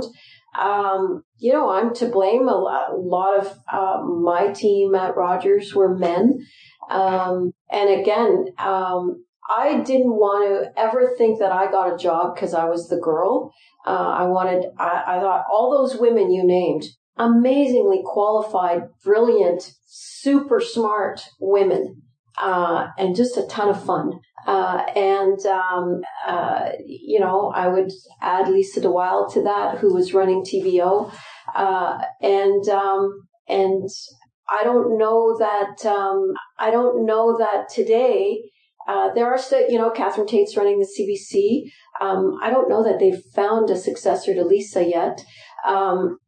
Um, you know, I'm to blame. A lot, a lot of uh, my team at Rogers were men. Um, and again, um, I didn't want to ever think that I got a job because I was the girl. Uh, I wanted, I, I thought all those women you named, amazingly qualified, brilliant, super smart women, uh, and just a ton of fun. Uh, and, um, uh, you know, I would add Lisa DeWilde to that, who was running T V O. Uh, and, um, and I don't know that, um, I don't know that today, uh, there are still, you know, Catherine Tate's running the C B C. Um, I don't know that they've found a successor to Lisa yet. Um,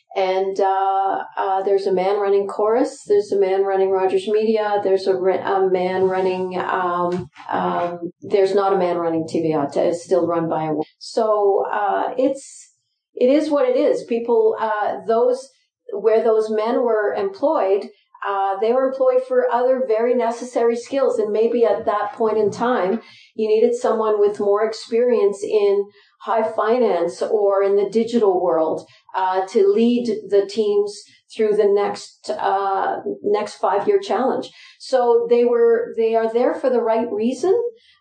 And uh, uh, there's a man running Chorus. There's a man running Rogers Media. There's a, a man running. Um, um, there's not a man running T V A. It's still run by a woman. So uh, it's it is what it is. People, uh, those where those men were employed, uh, they were employed for other very necessary skills. And maybe at that point in time, you needed someone with more experience in high finance or in the digital world uh, to lead the teams through the next uh, next five year challenge. So they were they are there for the right reason,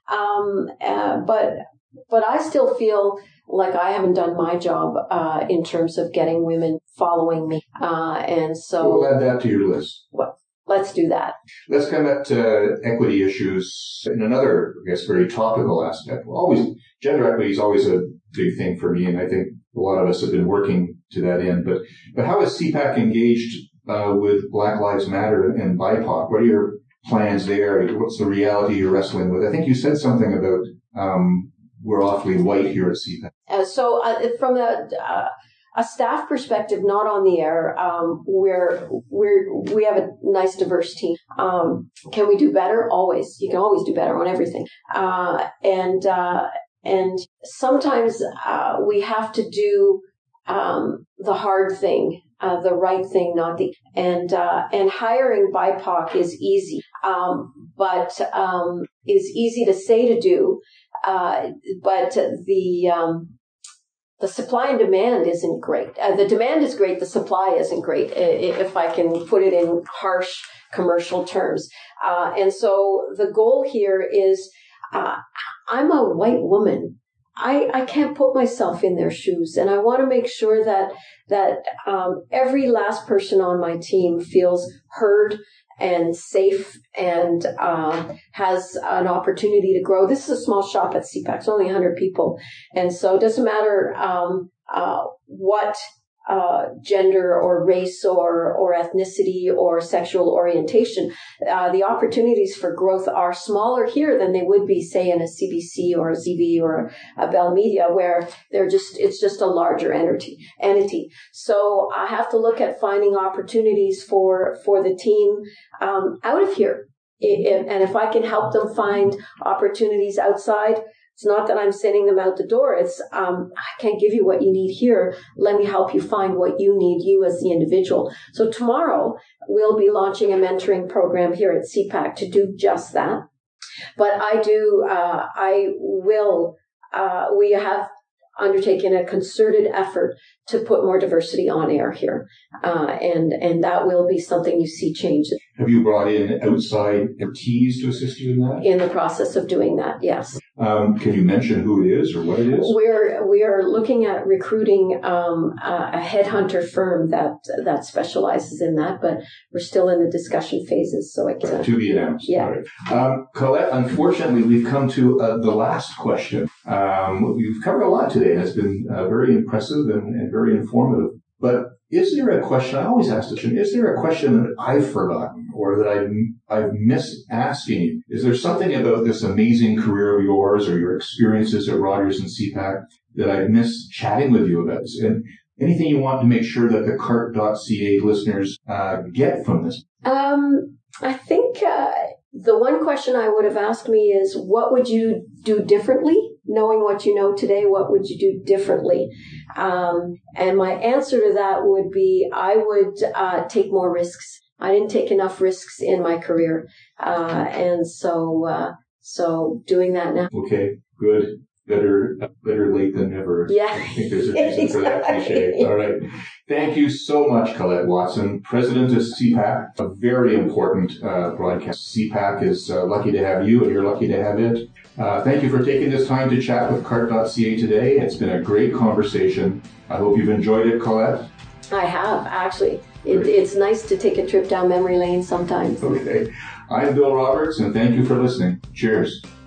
um, uh, but but I still feel like I haven't done my job uh, in terms of getting women following me, uh, and so we'll add that to your list. Well, let's do that. Let's come at uh, equity issues in another, I guess, very topical aspect. Well, always, gender equity is always a big thing for me, and I think a lot of us have been working to that end. But but how is C PAC engaged uh, with Black Lives Matter and B I P O C? What are your plans there? What's the reality you're wrestling with? I think you said something about um, we're awfully white here at C PAC. Uh, so uh, from a uh, a staff perspective, not on the air, um, we're, we're, we have a nice diverse team. Um, can we do better? Always. You can always do better on everything. Uh, and, uh, and sometimes, uh, we have to do, um, the hard thing, uh, the right thing, not the, and, uh, and hiring B I P O C is easy, um, but, um, is easy to say to do, uh, but the, um, the supply and demand isn't great. Uh, the demand is great. The supply isn't great, if I can put it in harsh commercial terms. Uh, and so the goal here is, uh, I'm a white woman. I, I can't put myself in their shoes. And I want to make sure that, that, um, every last person on my team feels heard and safe and uh, has an opportunity to grow. This is a small shop at C PAC. It's only one hundred people. And so it doesn't matter um, uh, what uh, gender or race or, or ethnicity or sexual orientation. Uh, the opportunities for growth are smaller here than they would be, say, in a C B C or a Z B or a Bell Media, where they're just, it's just a larger entity. entity. So I have to look at finding opportunities for, for the team um, out of here. It, and if I can help them find opportunities outside, it's not that I'm sending them out the door. It's, um, I can't give you what you need here. Let me help you find what you need, you as the individual. So tomorrow we'll be launching a mentoring program here at C PAC to do just that. But I do, uh, I will, uh, we have undertaken a concerted effort to put more diversity on air here. Uh, and, and that will be something you see change. Have you brought in outside expertise to assist you in that? In the process of doing that, yes. Um, can you mention who it is or what it is? We're we are looking at recruiting um, a, a headhunter firm that that specializes in that, but we're still in the discussion phases. So it uh, to be announced. Yeah. Right. Um, Colette, unfortunately, we've come to uh, the last question. Um, we've covered a lot today, and it's been uh, very impressive and, and very informative. But is there a question? I always ask this question: is there a question that I've forgotten or that I've I've missed asking you? Is there something about this amazing career of yours or your experiences at Rogers and C PAC that I've missed chatting with you about? And anything you want to make sure that the C A R T dot C A listeners uh, get from this? Um, I think uh, the one question I would have asked me is, what would you do differently? Knowing what you know today, what would you do differently? Um, and my answer to that would be, I would uh, take more risks. I didn't take enough risks in my career. Uh, and so, uh, so doing that now. Okay, good. Better, better late than never. Yeah. I think there's a reason exactly. for that cliche. All right. Thank you so much, Colette Watson, President of C PAC, a very important uh, broadcast. C PAC is uh, lucky to have you, and you're lucky to have it. Uh, thank you for taking this time to chat with C A R T dot C A today. It's been a great conversation. I hope you've enjoyed it, Colette. I have, actually. It, it's nice to take a trip down memory lane sometimes. Okay. I'm Bill Roberts, and thank you for listening. Cheers.